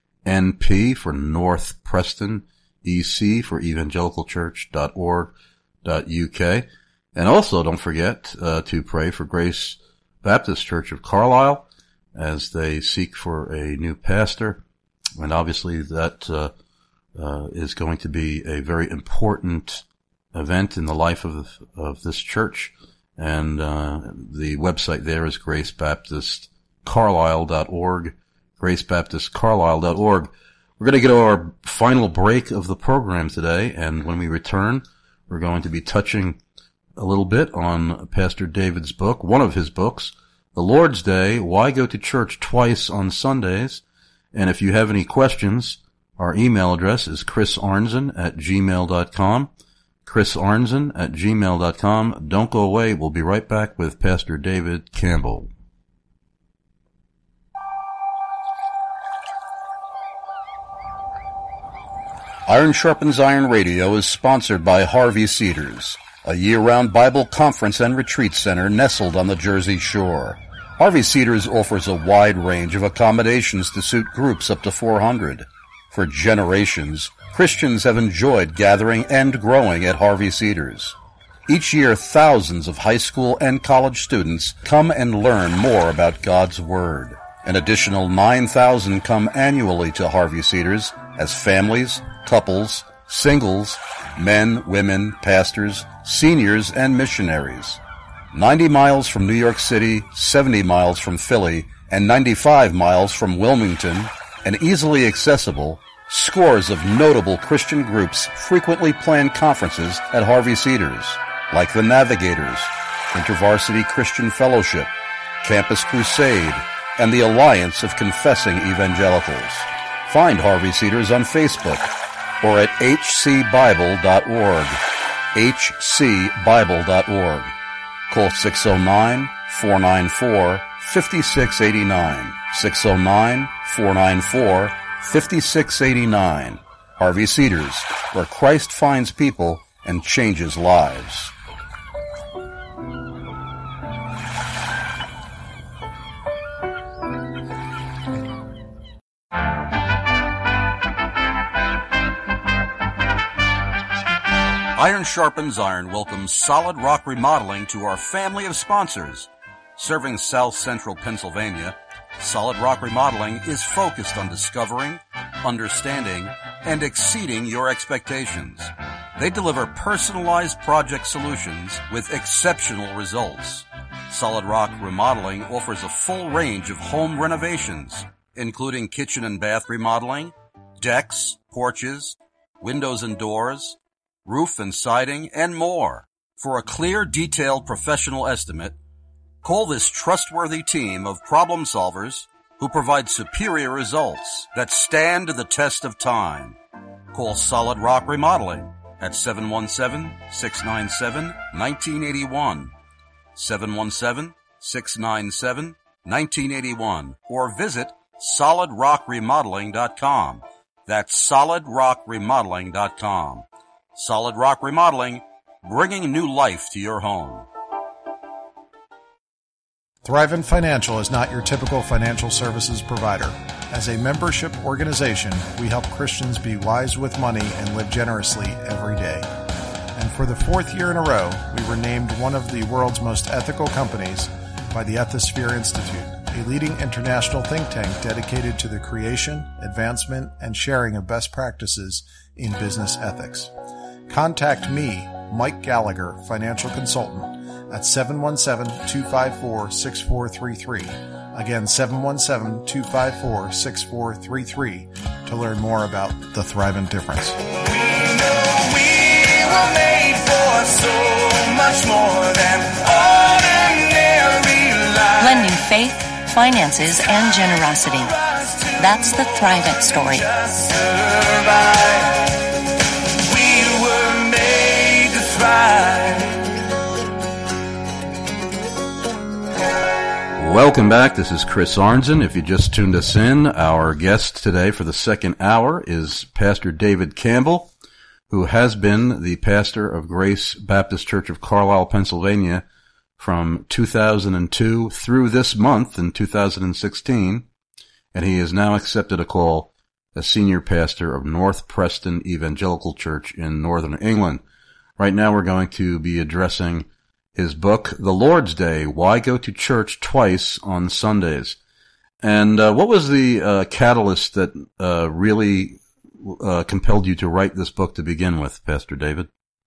N P for North Preston, E C for Evangelical Church dot org dot u k. And also don't forget uh, to pray for Grace Baptist Church of Carlisle as they seek for a new pastor. And obviously that uh, uh, is going to be a very important event in the life of of this church. And uh the website there is grace baptist carlisle dot org, grace baptist carlisle dot org. We're going to get to our final break of the program today, and when we return, we're going to be touching a little bit on Pastor David's book, one of his books, The Lord's Day, Why Go to Church Twice on Sundays. And if you have any questions, our email address is chris arnzen at gmail dot com. chris arnzen at gmail dot com. Don't go away. We'll be right back with Pastor David Campbell. Iron Sharpens Iron Radio is sponsored by Harvey Cedars, a year-round Bible conference and retreat center nestled on the Jersey Shore. Harvey Cedars offers a wide range of accommodations to suit groups up to four hundred. For generations, Christians have enjoyed gathering and growing at Harvey Cedars. Each year, thousands of high school and college students come and learn more about God's Word. An additional nine thousand come annually to Harvey Cedars as families, couples, singles, men, women, pastors, seniors, and missionaries. ninety miles from New York City, seventy miles from Philly, and ninety-five miles from Wilmington, and easily accessible, scores of notable Christian groups frequently plan conferences at Harvey Cedars, like the Navigators, InterVarsity Christian Fellowship, Campus Crusade, and the Alliance of Confessing Evangelicals. Find Harvey Cedars on Facebook or at h c bible dot org, h c bible dot org. Call six oh nine, four nine four, five six eight nine, six oh nine, four nine four, five six eight nine. Harvey Cedars, where Christ finds people and changes lives. Iron Sharpens Iron welcomes Solid Rock Remodeling to our family of sponsors. Serving South Central Pennsylvania, Solid Rock Remodeling is focused on discovering, understanding, and exceeding your expectations. They deliver personalized project solutions with exceptional results. Solid Rock Remodeling offers a full range of home renovations, including kitchen and bath remodeling, decks, porches, windows and doors, roof and siding, and more. For a clear, detailed professional estimate, call this trustworthy team of problem solvers who provide superior results that stand the test of time. Call Solid Rock Remodeling at seven one seven, six nine seven, one nine eight one, seven one seven, six nine seven, one nine eight one, or visit solid rock remodeling dot com. That's solid rock remodeling dot com. Solid Rock Remodeling, bringing new life to your home. Thrivent Financial is not your typical financial services provider. As a membership organization, we help Christians be wise with money and live generously every day. And for the fourth year in a row, we were named one of the world's most ethical companies by the Ethisphere Institute, a leading international think tank dedicated to the creation, advancement, and sharing of best practices in business ethics. Contact me, Mike Gallagher, financial consultant, at seven one seven, two five four, six four three three. Again, seven one seven, two five four, six four three three to learn more about the Thrivent difference. We know we were made for so much more than ordinary life. Blending faith, finances, and generosity. That's the Thrivent story. Welcome back. This is Chris Arnzen. If you just tuned us in, our guest today for the second hour is Pastor David Campbell, who has been the pastor of Grace Baptist Church of Carlisle, Pennsylvania from two thousand two through this month in two thousand sixteen, and he has now accepted a call as senior pastor of North Preston Evangelical Church in Northern England. Right now we're going to be addressing his book, The Lord's Day, Why Go to Church Twice on Sundays. And uh, what was the uh, catalyst that uh, really uh, compelled you to write this book to begin with, Pastor David?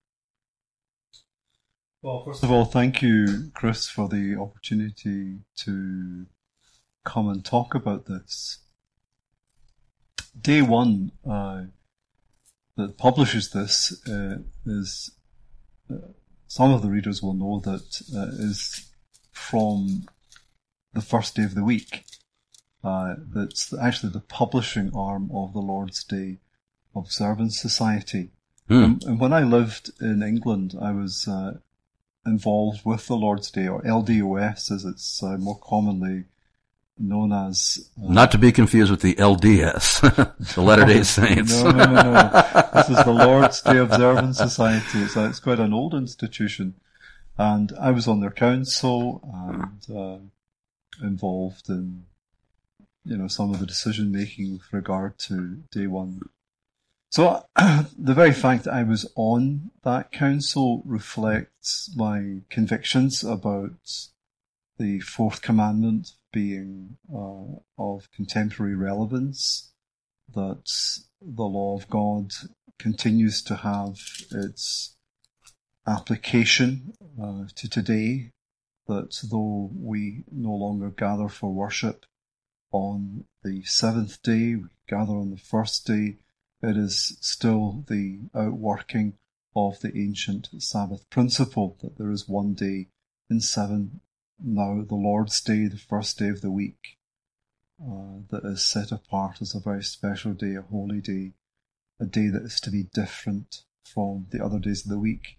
Well, first of all, thank you, Chris, for the opportunity to come and talk about this. Day one uh, that publishes this uh, is... Uh, some of the readers will know that uh, is from the first day of the week. Uh, that's actually the publishing arm of the Lord's Day Observance Society. Mm. And, and when I lived in England, I was uh, involved with the Lord's Day, or L D O S as it's uh, more commonly known as... Uh, Not to be confused with the L D S, the Latter-day Saints. no, no, no, no. This is the Lord's Day Observance Society. It's, it's quite an old institution. And I was on their council and uh, involved in, you know, some of the decision making with regard to day one. So the very fact that I was on that council reflects my convictions about the fourth commandment being uh, of contemporary relevance, that the law of God continues to have its application uh, to today, that though we no longer gather for worship on the seventh day, we gather on the first day, it is still the outworking of the ancient Sabbath principle that there is one day in seven, now the Lord's Day, the first day of the week, uh, that is set apart as a very special day, a holy day, a day that is to be different from the other days of the week,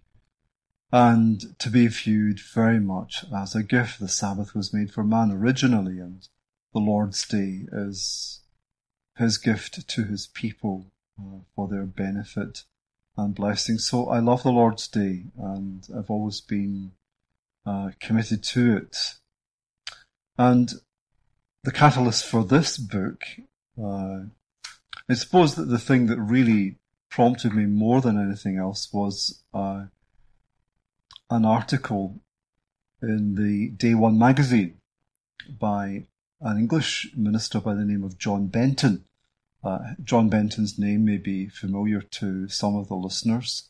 and to be viewed very much as a gift. The Sabbath was made for man originally, and the Lord's Day is his gift to his people uh, for their benefit and blessing. So I love the Lord's Day, and I've always been uh, committed to it. And the catalyst for this book, uh, I suppose that the thing that really prompted me more than anything else was uh, an article in the Day One magazine by an English minister by the name of John Benton. Uh, John Benton's name may be familiar to some of the listeners.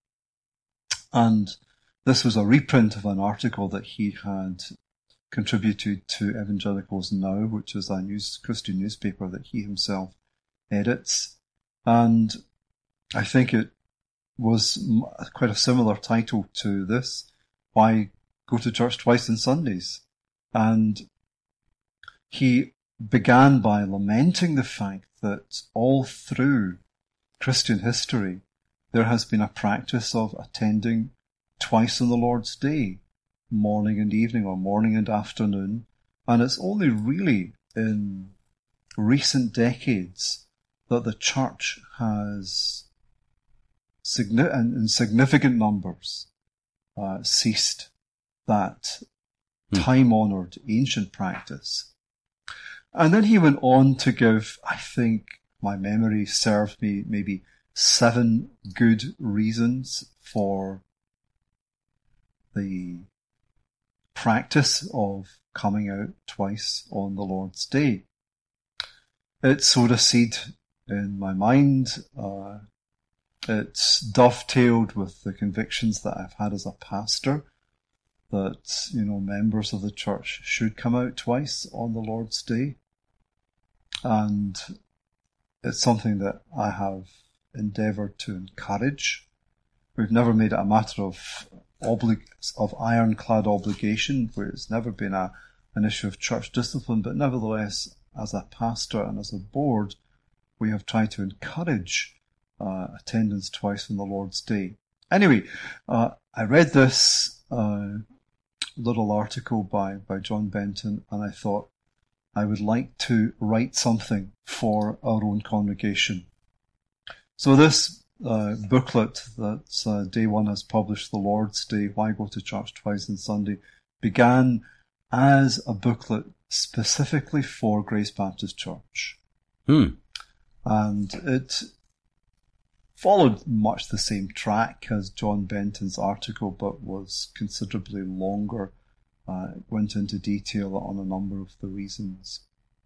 And this was a reprint of an article that he had contributed to Evangelicals Now, which is a news, Christian newspaper that he himself edits. And I think it was quite a similar title to this, Why Go to Church Twice on Sundays? And he began by lamenting the fact that all through Christian history, there has been a practice of attending twice on the Lord's Day, morning and evening, or morning and afternoon, and it's only really in recent decades that the church has, in significant numbers, uh, ceased that hmm. time-honoured ancient practice. And then he went on to give, I think my memory served me, maybe seven good reasons for the practice of coming out twice on the Lord's Day. It sowed a seed in my mind. Uh, it's dovetailed with the convictions that I've had as a pastor, that, you know, members of the church should come out twice on the Lord's Day. And it's something that I have endeavoured to encourage. We've never made it a matter of oblig- of ironclad obligation, where it's never been a an issue of church discipline, but nevertheless, as a pastor and as a board, we have tried to encourage uh, attendance twice on the Lord's Day. Anyway, uh, I read this uh, little article by, by John Benton, and I thought, I would like to write something for our own congregation. So this uh, booklet that uh, Day One has published, The Lord's Day, Why Go to Church Twice on Sunday, began as a booklet specifically for Grace Baptist Church. Hmm. And it followed much the same track as John Benton's article, but was considerably longer. Uh, it went into detail on a number of the reasons.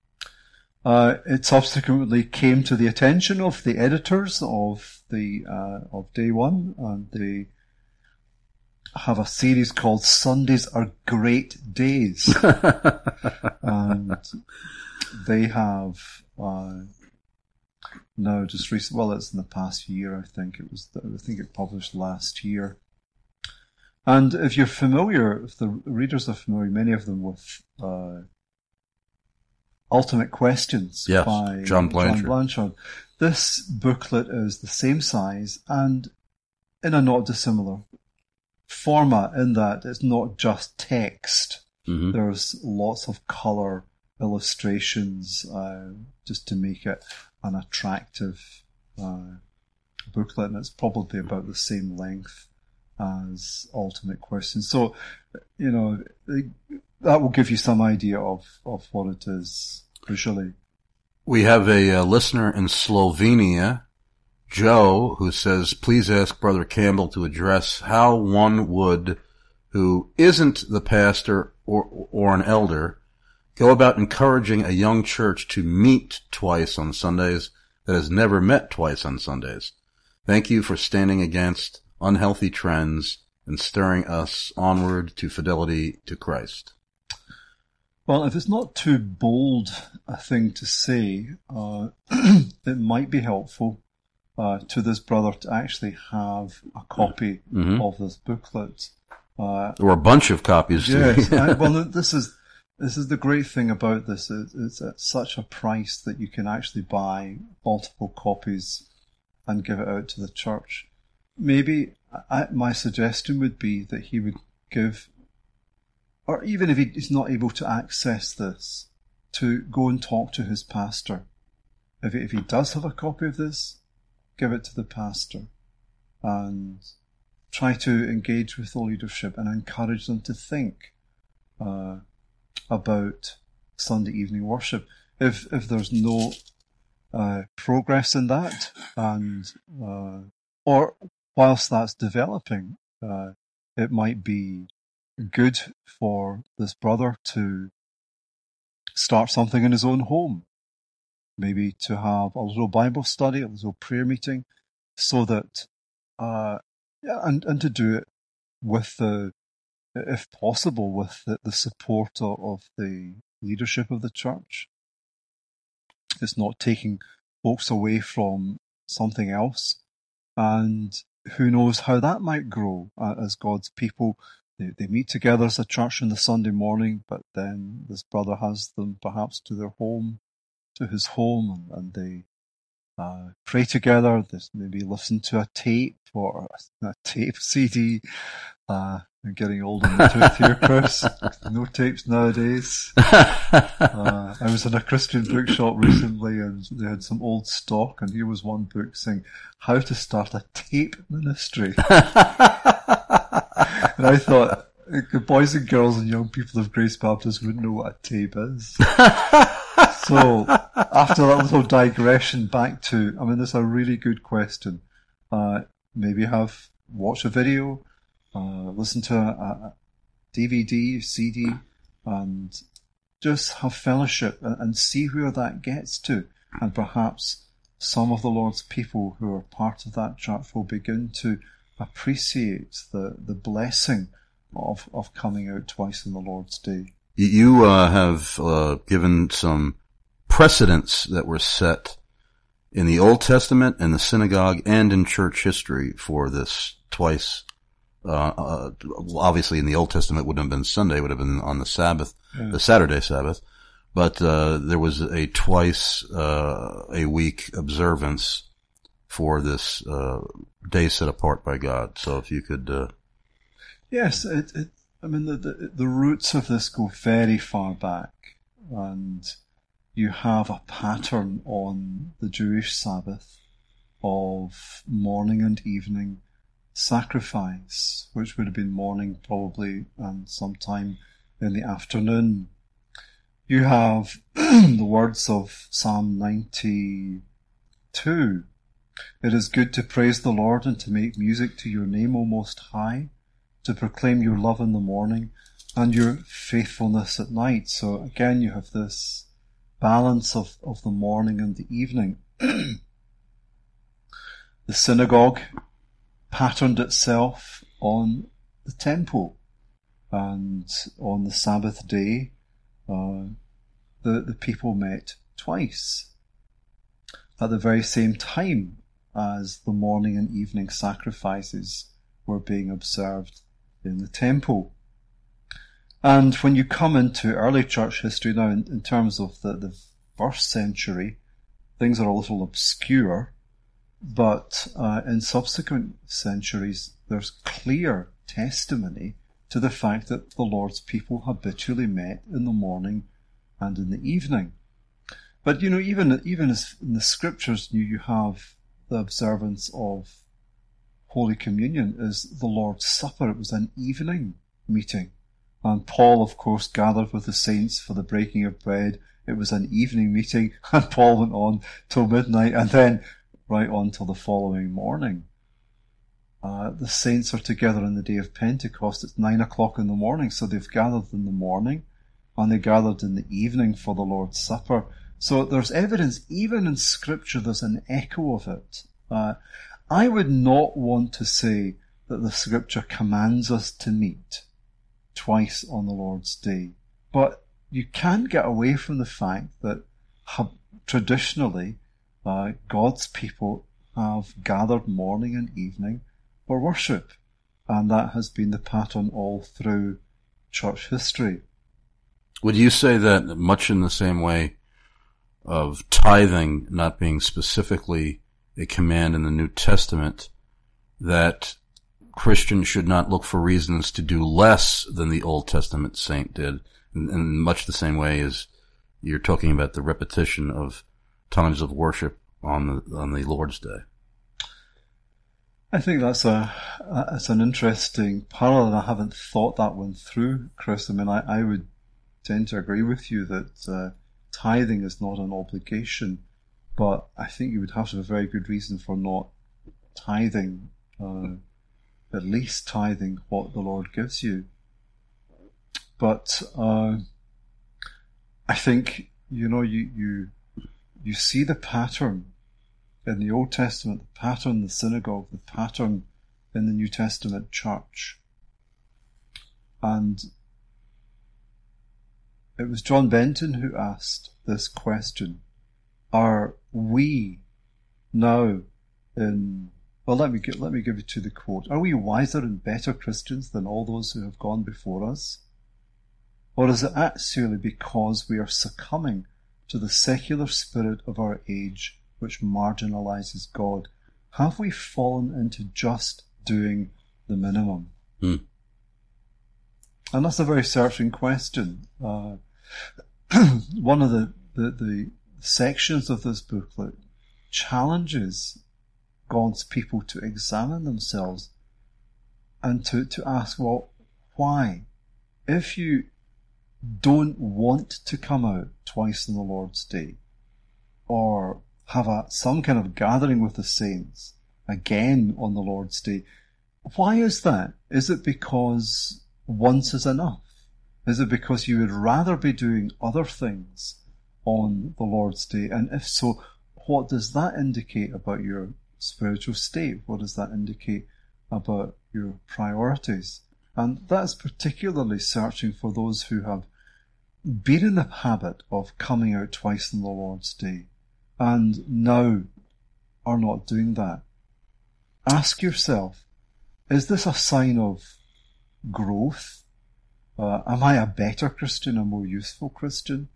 Uh, it subsequently came to the attention of the editors of the uh, of Day One, and they have a series called Sundays Are Great Days. And they have uh, now just recently, well, it's in the past year, I think it was, I think it published last year. And if you're familiar, if the readers are familiar, many of them with uh, Ultimate Questions yes, by John Blanchard. John Blanchard, this booklet is the same size and in a not dissimilar format, in that it's not just text. Mm-hmm. There's lots of colour illustrations, uh, just to make it an attractive uh, booklet, and it's probably about the same length as Ultimate Questions. So, you know, that will give you some idea of, of what it is visually. We have a, a listener in Slovenia, Joe, who says, please ask Brother Campbell to address how one would, who isn't the pastor or, or an elder, go about encouraging a young church to meet twice on Sundays that has never met twice on Sundays. Thank you for standing against unhealthy trends and stirring us onward to fidelity to Christ. Well, if it's not too bold a thing to say, uh, it might be helpful uh, to this brother to actually have a copy mm-hmm. of this booklet. Uh, or a bunch of copies. Yes. I, well, this is this is the great thing about this. It, it's at such a price that you can actually buy multiple copies and give it out to the church. Maybe I, my suggestion would be that he would give, or even if he is not able to access this, to go and talk to his pastor. If he, if he does have a copy of this, give it to the pastor and try to engage with the leadership and encourage them to think uh, about Sunday evening worship. If if there's no uh, progress in that, and uh, or whilst that's developing, uh, it might be good for this brother to start something in his own home. Maybe to have a little Bible study, a little prayer meeting, so that, uh, yeah, and, and to do it with the, if possible, with the, the support of, of the leadership of the church. It's not taking folks away from something else. And who knows how that might grow uh, as God's people. They, they meet together as a church on the Sunday morning, but then this brother has them perhaps to their home, to his home, and, and they uh, pray together. They maybe listen to a tape or a, a tape C D. Uh, I'm getting old in the tooth here, Chris. No tapes nowadays. Uh, I was in a Christian bookshop recently and they had some old stock, and here was one book saying how to start a tape ministry. And I thought, the boys and girls and young people of Grace Baptist wouldn't know what a tape is. So, after that little digression back to, I mean, this is a really good question. Uh, maybe have, watch a video, uh, listen to a, a D V D, C D, and just have fellowship and, and see where that gets to. And perhaps some of the Lord's people who are part of that church will begin to appreciate the, the blessing of, of coming out twice in the Lord's Day. You uh, have uh, given some precedents that were set in the Old Testament, in the synagogue, and in church history for this twice. Uh, uh, obviously in the Old Testament it wouldn't have been Sunday, it would have been on the Sabbath, yeah. the Saturday Sabbath. But uh, there was a twice uh, a week observance for this uh, day set apart by God. So if you could... Uh... Yes, it, it, I mean, the, the, the roots of this go very far back. And you have a pattern on the Jewish Sabbath of morning and evening sacrifice, which would have been morning probably and sometime in the afternoon. You have the words of Psalm ninety-two. It is good to praise the Lord and to make music to your name, O Most High, to proclaim your love in the morning and your faithfulness at night. So again, you have this balance of, of the morning and the evening. The synagogue patterned itself on the temple, and on the Sabbath day, uh, the, the people met twice at the very same time as the morning and evening sacrifices were being observed in the temple. And when you come into early church history now, in, in terms of the, the first century, things are a little obscure, but uh, in subsequent centuries, there's clear testimony to the fact that the Lord's people habitually met in the morning and in the evening. But, you know, even, even as in the scriptures, you, you have the observance of Holy Communion is the Lord's Supper. It was an evening meeting. And Paul, of course, gathered with the saints for the breaking of bread. It was an evening meeting, and Paul went on till midnight, and then right on till the following morning. Uh, the saints are together on the day of Pentecost. It's nine o'clock in the morning, so they've gathered in the morning, and they gathered in the evening for the Lord's Supper. So there's evidence, even in Scripture, there's an echo of it. Uh, I would not want to say that the Scripture commands us to meet twice on the Lord's Day, but you can't get away from the fact that traditionally uh, God's people have gathered morning and evening for worship, and that has been the pattern all through church history. Would you say that much in the same way of tithing not being specifically a command in the New Testament, that Christians should not look for reasons to do less than the Old Testament saint did, in, in much the same way as you're talking about the repetition of times of worship on the on the Lord's Day? I think that's a that's an interesting parallel, and I haven't thought that one through, Chris. I mean, I, I would tend to agree with you that uh, tithing is not an obligation, but I think you would have to have a very good reason for not tithing, uh, at least tithing what the Lord gives you. But uh, I think, you know, you, you you see the pattern in the Old Testament, the pattern in the synagogue, the pattern in the New Testament church. And it was John Benton who asked this question: are we now in, well, let me get, let me give you to the quote, are we wiser and better Christians than all those who have gone before us? Or is it actually because we are succumbing to the secular spirit of our age, which marginalizes God? Have we fallen into just doing the minimum? Hmm. And that's a very searching question. Uh, one of the, the, the sections of this booklet challenges God's people to examine themselves and to, to ask, well, why? If you don't want to come out twice on the Lord's Day, or have a, some kind of gathering with the saints again on the Lord's Day, why is that? Is it because once is enough? Is it because you would rather be doing other things on the Lord's Day? And if so, what does that indicate about your spiritual state? What does that indicate about your priorities? And that's particularly searching for those who have been in the habit of coming out twice on the Lord's Day and now are not doing that. Ask yourself, is this a sign of growth? Uh, am I a better Christian, a more useful Christian?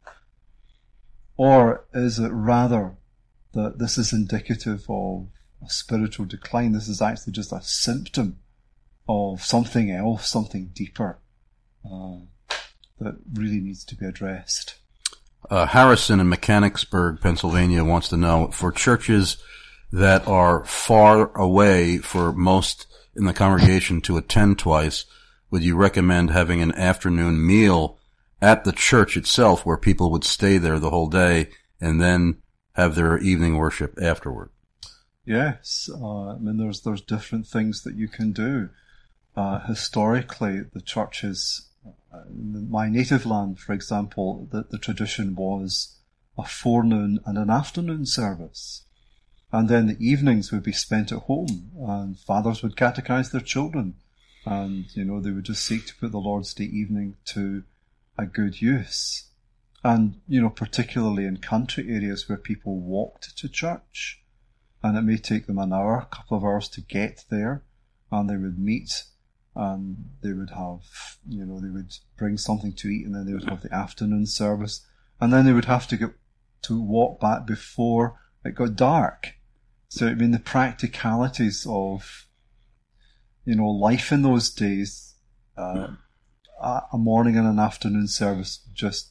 Or is it rather that this is indicative of a spiritual decline? This is actually just a symptom of something else, something deeper, uh, that really needs to be addressed. Uh, Harrison in Mechanicsburg, Pennsylvania wants to know, for churches that are far away for most in the congregation to attend twice, would you recommend having an afternoon meal at the church itself where people would stay there the whole day and then have their evening worship afterward? Yes. Uh, I mean, there's, there's different things that you can do. Uh, historically, the churches, uh, in my native land, for example, the, the tradition was a forenoon and an afternoon service. And then the evenings would be spent at home, and fathers would catechize their children. And, you know, they would just seek to put the Lord's Day evening to a good use. And, you know, particularly in country areas where people walked to church, and it may take them an hour, a couple of hours to get there, and they would meet, and they would have, you know, they would bring something to eat, and then they would have the afternoon service, and then they would have to get to walk back before it got dark. So, I mean, the practicalities of, you know, life in those days, uh, a morning and an afternoon service just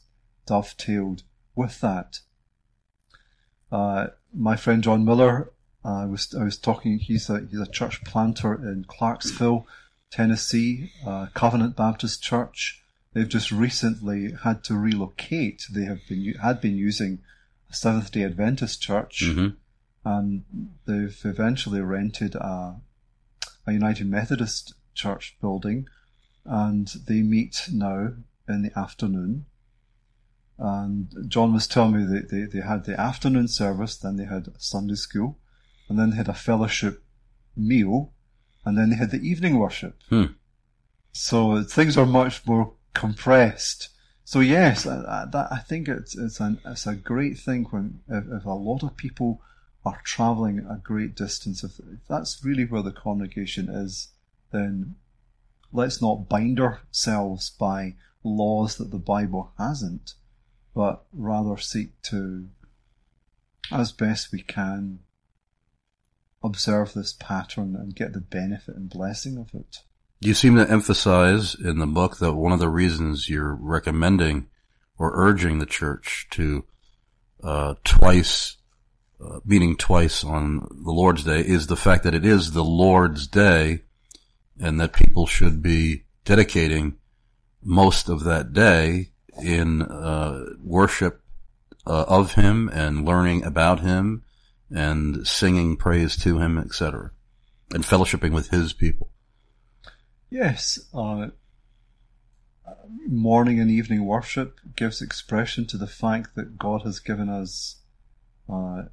dovetailed with that. Uh, my friend John Miller, uh, was, I was talking, he's a, he's a church planter in Clarksville, Tennessee, uh, Covenant Baptist Church. They've just recently had to relocate. They have been, had been using a Seventh-day Adventist church, Mm-hmm. and they've eventually rented a, a United Methodist church building, and they meet now in the afternoon. And John was telling me that they, they had the afternoon service, then they had Sunday school, and then they had a fellowship meal, and then they had the evening worship. Hmm. So things are much more compressed. So yes, I, I, that, I think it's it's an it's a great thing when if, if a lot of people are travelling a great distance. If, if that's really where the congregation is, then let's not bind ourselves by laws that the Bible hasn't, but rather seek to, as best we can, observe this pattern and get the benefit and blessing of it. You seem to emphasize in the book that one of the reasons you're recommending or urging the church to uh, twice, uh, meeting twice on the Lord's Day, is the fact that it is the Lord's Day and that people should be dedicating most of that day in uh, worship uh, of Him and learning about Him and singing praise to Him, et cetera, and fellowshipping with His people. Yes, uh, morning and evening worship gives expression to the fact that God has given us uh,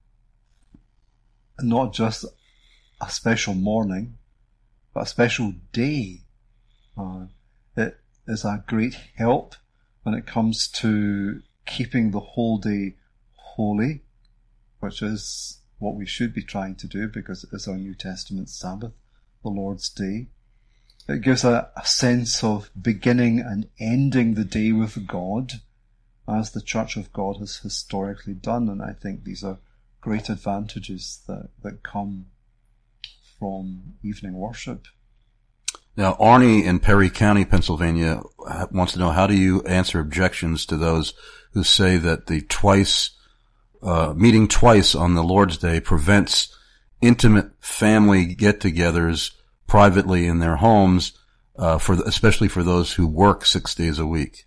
not just a special morning, but a special day. Uh, it is a great help when it comes to keeping the whole day holy, which is what we should be trying to do because it is our New Testament Sabbath, the Lord's Day. It gives a, a sense of beginning and ending the day with God, as the Church of God has historically done, and I think these are great advantages that, that come from evening worship. Now, Arnie in Perry County, Pennsylvania, wants to know, how do you answer objections to those who say that the twice, uh, meeting twice on the Lord's Day prevents intimate family get-togethers privately in their homes, uh, for, especially for those who work six days a week?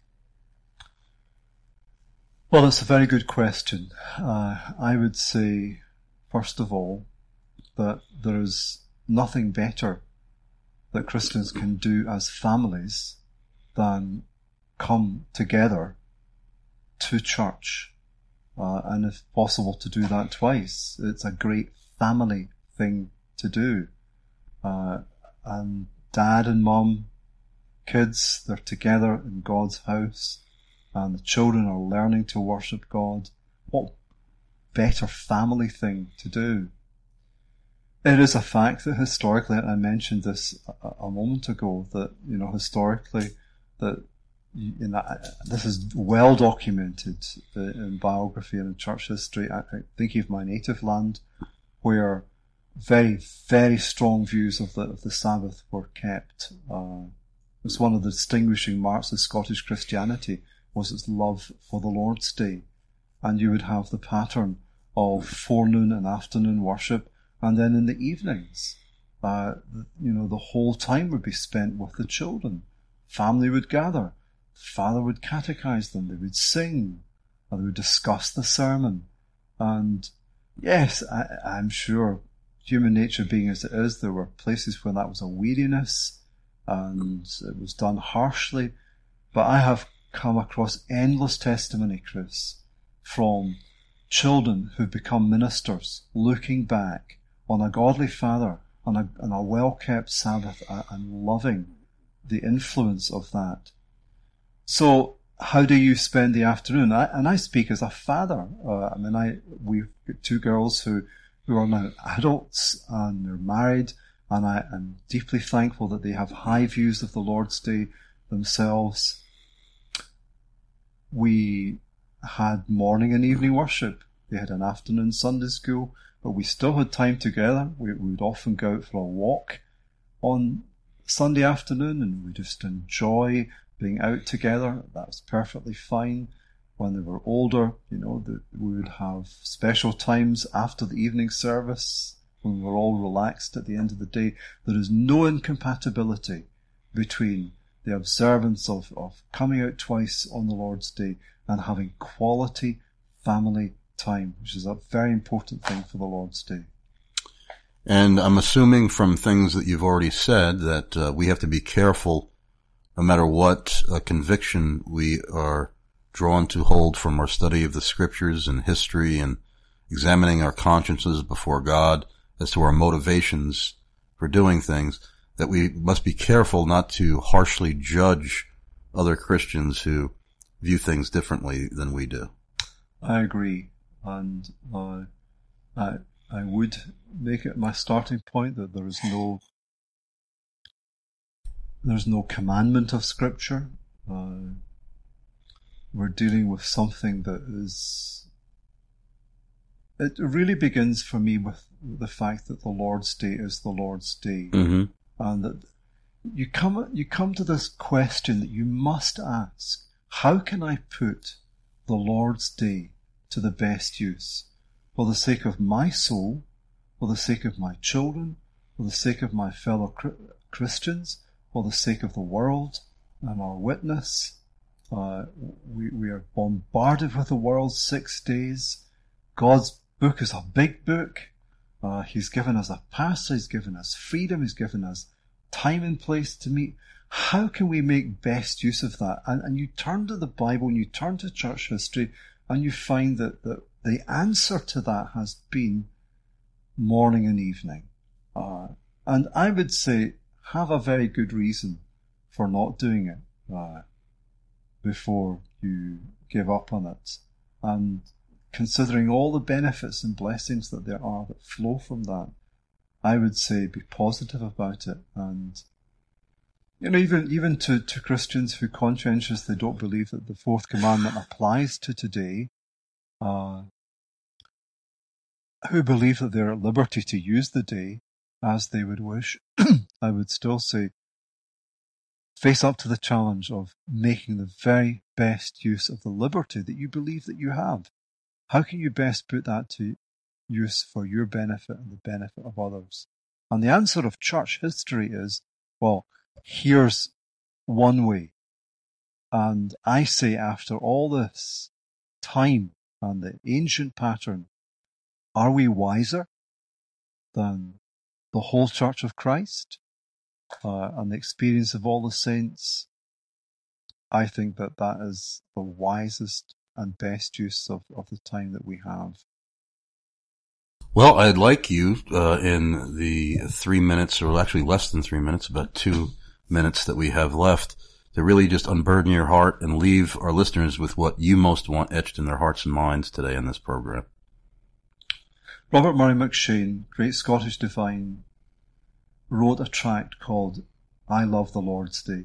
Well, it's a very good question. Uh, I would say, first of all, that there is nothing better that Christians can do as families than come together to church, uh, and if possible to do that twice. It's a great family thing to do. Uh, and dad and mum, kids, they're together in God's house, and the children are learning to worship God. What better family thing to do? It is a fact that historically, and I mentioned this a, a moment ago, that, you know, historically, that, you know, this is well documented in biography and in church history. I, I think of my native land, where very, very strong views of the of the Sabbath were kept. Uh, it was one of the distinguishing marks of Scottish Christianity, was its love for the Lord's Day. And you would have the pattern of forenoon and afternoon worship, and then in the evenings, uh, you know, the whole time would be spent with the children. Family would gather. Father would catechize them. They would sing. Or they would discuss the sermon. And yes, I, I'm sure, human nature being as it is, there were places where that was a weariness and it was done harshly. But I have come across endless testimony, Chris, from children who've become ministers, looking back on a godly father, on a, on a well-kept Sabbath, and loving the influence of that. So, how do you spend the afternoon? I, and I speak as a father. Uh, I mean, I we've got two girls who, who are now adults and they're married, and I am deeply thankful that they have high views of the Lord's Day themselves. We had morning and evening worship. They had an afternoon Sunday school, but we still had time together. We, we would often go out for a walk on Sunday afternoon, and we just enjoy being out together. That was perfectly fine. when they were older, you know, that we would have special times after the evening service when we were all relaxed at the end of the day. There is no incompatibility between the observance of, of coming out twice on the Lord's Day and having quality family time, which is a very important thing for the Lord's Day. And I'm assuming from things that you've already said that uh, we have to be careful no matter what uh, conviction we are drawn to hold from our study of the scriptures and history and examining our consciences before God as to our motivations for doing things, that we must be careful not to harshly judge other Christians who view things differently than we do. I agree. And uh, I, I would make it my starting point that there is no there's no commandment of Scripture. Uh, we're dealing with something that is, it really begins for me with the fact that the Lord's Day is the Lord's Day. Mm-hmm. And that you come, you come to this question that you must ask: how can I put the Lord's Day to the best use? For the sake of my soul, for the sake of my children, for the sake of my fellow Christians, for the sake of the world and our witness. Uh, we, we are bombarded with the world six days. God's book is a big book. Uh, he's given us a past, he's given us freedom, he's given us time and place to meet. How can we make best use of that? And, and you turn to the Bible and you turn to church history and you find that, that the answer to that has been morning and evening. Uh, and I would say have a very good reason for not doing it uh, before you give up on it. And considering all the benefits and blessings that there are that flow from that, I would say be positive about it. And, you know, even, even to, to Christians who conscientiously don't believe that the fourth commandment applies to today, uh, who believe that they're at liberty to use the day as they would wish, I would still say face up to the challenge of making the very best use of the liberty that you believe that you have. How can you best put that to use for your benefit and the benefit of others? And the answer of church history is, well, here's one way. And I say after all this time and the ancient pattern, are we wiser than the whole Church of Christ uh, and the experience of all the saints? I think that that is the wisest and best use of, of the time that we have. Well, I'd like you, uh, in the three minutes, or actually less than three minutes, about two minutes that we have left, to really just unburden your heart and leave our listeners with what you most want etched in their hearts and minds today in this program. Robert Murray McCheyne, great Scottish divine, wrote a tract called I Love the Lord's Day.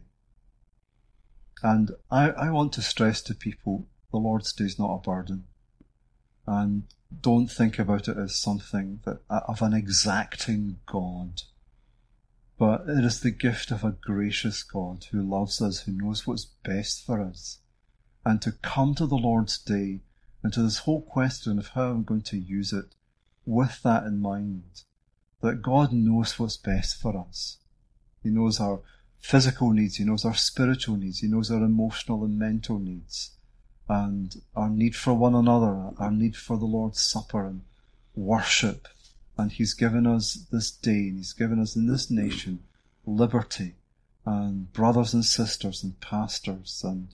And I, I want to stress to people, the Lord's Day is not a burden. And don't think about it as something that of an exacting God. But it is the gift of a gracious God who loves us, who knows what's best for us. And to come to the Lord's Day and to this whole question of how I'm going to use it with that in mind, that God knows what's best for us. He knows our physical needs, He knows our spiritual needs, He knows our emotional and mental needs, and our need for one another, our need for the Lord's Supper and worship. And He's given us this day, and He's given us in this nation liberty, and brothers and sisters and pastors, and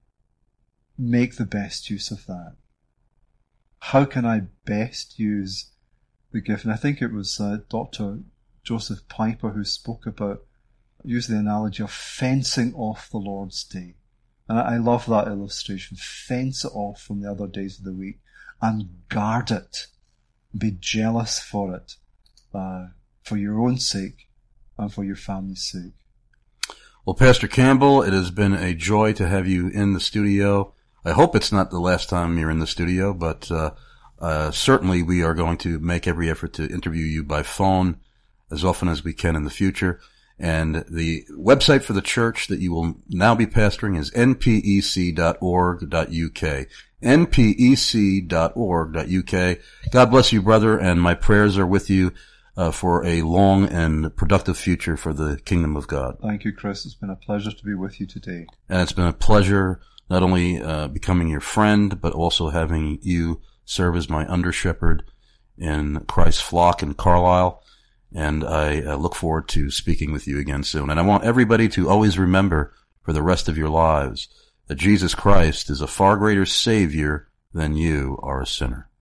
make the best use of that. How can I best use the gift? And I think it was uh, Doctor Joseph Piper who spoke about, used the analogy of fencing off the Lord's Day. And I love that illustration. Fence it off from the other days of the week and guard it. Be jealous for it, uh, for your own sake and for your family's sake. Well, Pastor Campbell, it has been a joy to have you in the studio. I hope it's not the last time you're in the studio, but uh, uh certainly we are going to make every effort to interview you by phone as often as we can in the future. And the website for the church that you will now be pastoring is n p e c dot org dot u k. n p e c dot org dot u k. God bless you, brother, and my prayers are with you uh, for a long and productive future for the kingdom of God. Thank you, Chris. It's been a pleasure to be with you today. And it's been a pleasure not only uh, becoming your friend, but also having you serve as my under-shepherd in Christ's flock in Carlisle. And I uh, look forward to speaking with you again soon. And I want everybody to always remember for the rest of your lives that Jesus Christ is a far greater Savior than you are a sinner.